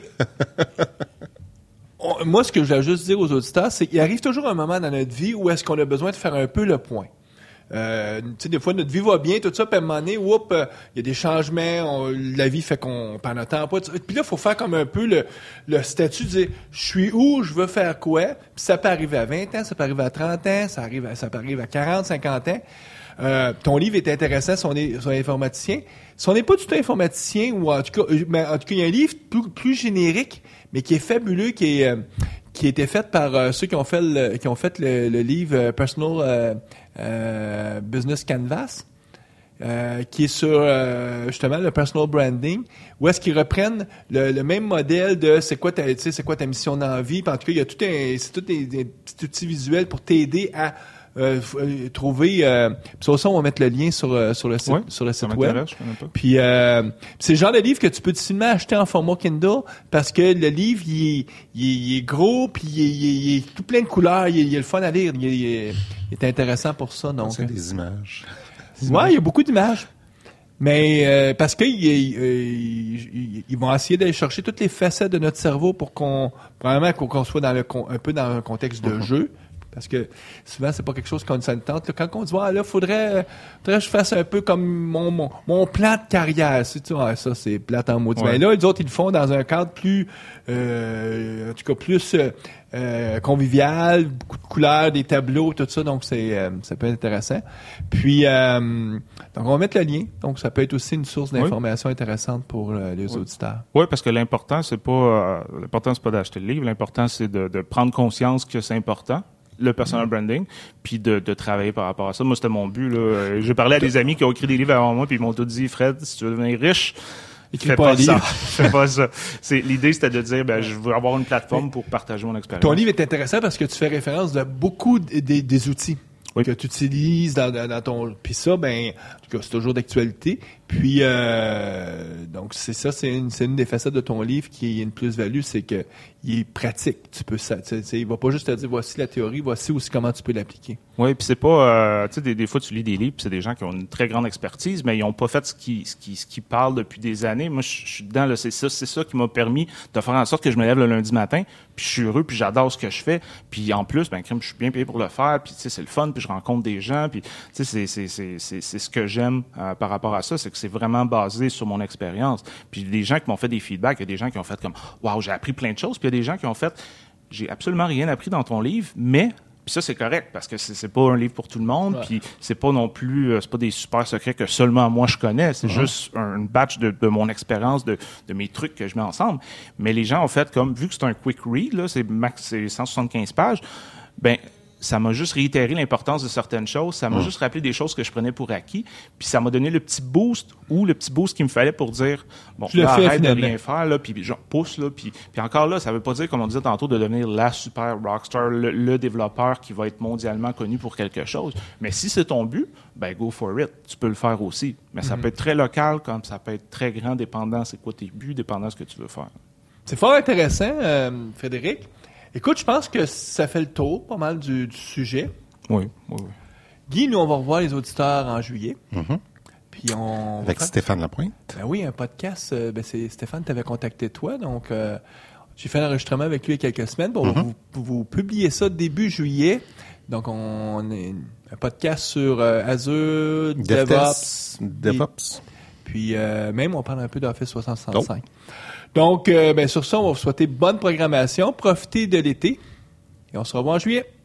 moi, ce que je voulais juste dire aux auditeurs, c'est qu'il arrive toujours un moment dans notre vie où est-ce qu'on a besoin de faire un peu le point. Tu sais, des fois, notre vie va bien, tout ça, puis à un moment donné, il y a des changements, la vie fait qu'on perd notre temps. Puis là, il faut faire comme un peu le statut de dire, je suis où, je veux faire quoi, puis ça peut arriver à 20 ans, ça peut arriver à 30 ans, ça peut arriver à 40, 50 ans. Ton livre est intéressant si on est informaticien. Si on n'est pas du tout informaticien, ou en tout cas, il y a un livre plus générique, mais qui est fabuleux, qui a été fait par ceux qui ont fait le livre Personal Business Canvas, qui est sur justement le personal branding, où est-ce qu'ils reprennent le même modèle de c'est quoi ta mission dans la vie. Puis en tout cas, il y a c'est tout des petits outils visuels pour t'aider à trouver. Sur ça, on va mettre le lien sur le site web. Puis c'est le genre de livre que tu peux difficilement acheter en format Kindle parce que le livre il est gros puis il est tout plein de couleurs. Il est le fun à lire. Il est intéressant pour ça. Donc c'est des images. Ouais, il y a beaucoup d'images. Mais parce que ils vont essayer d'aller chercher toutes les facettes de notre cerveau pour qu'on soit un peu dans un contexte de jeu. Parce que souvent, c'est pas quelque chose qu'on nous tente. Quand on dit, faudrait que je fasse un peu comme mon plan de carrière. Ça, c'est plate en maudit. Mais là, les autres, ils le font dans un cadre plus, en tout cas, plus convivial, beaucoup de couleurs, des tableaux, tout ça. Donc, ça peut être intéressant. Puis, donc, on va mettre le lien. Donc, ça peut être aussi une source d'information intéressante pour les auditeurs. Oui, parce que l'important, c'est pas d'acheter le livre. L'important, c'est de prendre conscience que c'est important. le personal branding, puis de travailler par rapport à ça. Moi, c'était mon but, là. J'ai parlé à des amis qui ont écrit des livres avant moi, puis ils m'ont tout dit, Fred, si tu veux devenir riche, fais pas ça. Fais pas ça. L'idée, c'était de dire, je veux avoir une plateforme pour partager mon expérience. Ton livre est intéressant parce que tu fais référence de beaucoup des outils. Oui. Que tu utilises dans ton... Puis ça, en tout cas, c'est toujours d'actualité. Puis, donc, c'est ça, c'est une des facettes de ton livre qui est une plus-value, c'est que il est pratique. Tu peux ça, il va pas juste te dire, voici la théorie, voici aussi comment tu peux l'appliquer. Oui, puis c'est pas... tu sais, des fois, tu lis des livres, puis c'est des gens qui ont une très grande expertise, mais ils ont pas fait ce qui parlent depuis des années. Moi, je suis dedans, là, c'est ça qui m'a permis de faire en sorte que je me lève le lundi matin, puis je suis heureux, puis j'adore ce que je fais. Puis en plus, crème, je suis bien payé pour le faire, puis tu sais, c'est le fun, puis je rencontre des gens, puis tu sais, c'est ce que j'aime par rapport à ça, c'est que c'est vraiment basé sur mon expérience. Puis des gens qui m'ont fait des feedbacks, il y a des gens qui ont fait comme « Wow, j'ai appris plein de choses », puis il y a des gens qui ont fait « J'ai absolument rien appris dans ton livre, mais... » Puis ça, c'est correct, parce que c'est pas un livre pour tout le monde, puis c'est pas non plus, c'est pas des super secrets que seulement moi je connais, c'est juste une batch de mon expérience, de mes trucs que je mets ensemble. Mais les gens ont fait comme, vu que c'est un quick read, là, c'est 175 pages, ça m'a juste réitéré l'importance de certaines choses, ça m'a juste rappelé des choses que je prenais pour acquis, puis ça m'a donné le petit boost qu'il me fallait pour dire bon, là, arrête de rien faire là, puis genre pousse là, puis encore là, ça veut pas dire comme on disait tantôt de devenir la super rockstar, le développeur qui va être mondialement connu pour quelque chose. Mais si c'est ton but, go for it, tu peux le faire aussi. Mais ça peut être très local comme ça peut être très grand, dépendant c'est quoi tes buts, dépendant ce que tu veux faire. C'est fort intéressant, Frédéric. Écoute, je pense que ça fait le tour pas mal du sujet. Oui. Guy, nous, on va revoir les auditeurs en juillet. Puis avec Stéphane Lapointe. Oui, un podcast. C'est Stéphane t'avait contacté toi, donc j'ai fait un enregistrement avec lui il y a quelques semaines. Bon, vous publiez ça début juillet. Donc, on est un podcast sur Azure, DevOps. Puis même, on parle un peu d'Office 365. Donc, sur ça, on va vous souhaiter bonne programmation. Profitez de l'été. Et on se revoit en juillet.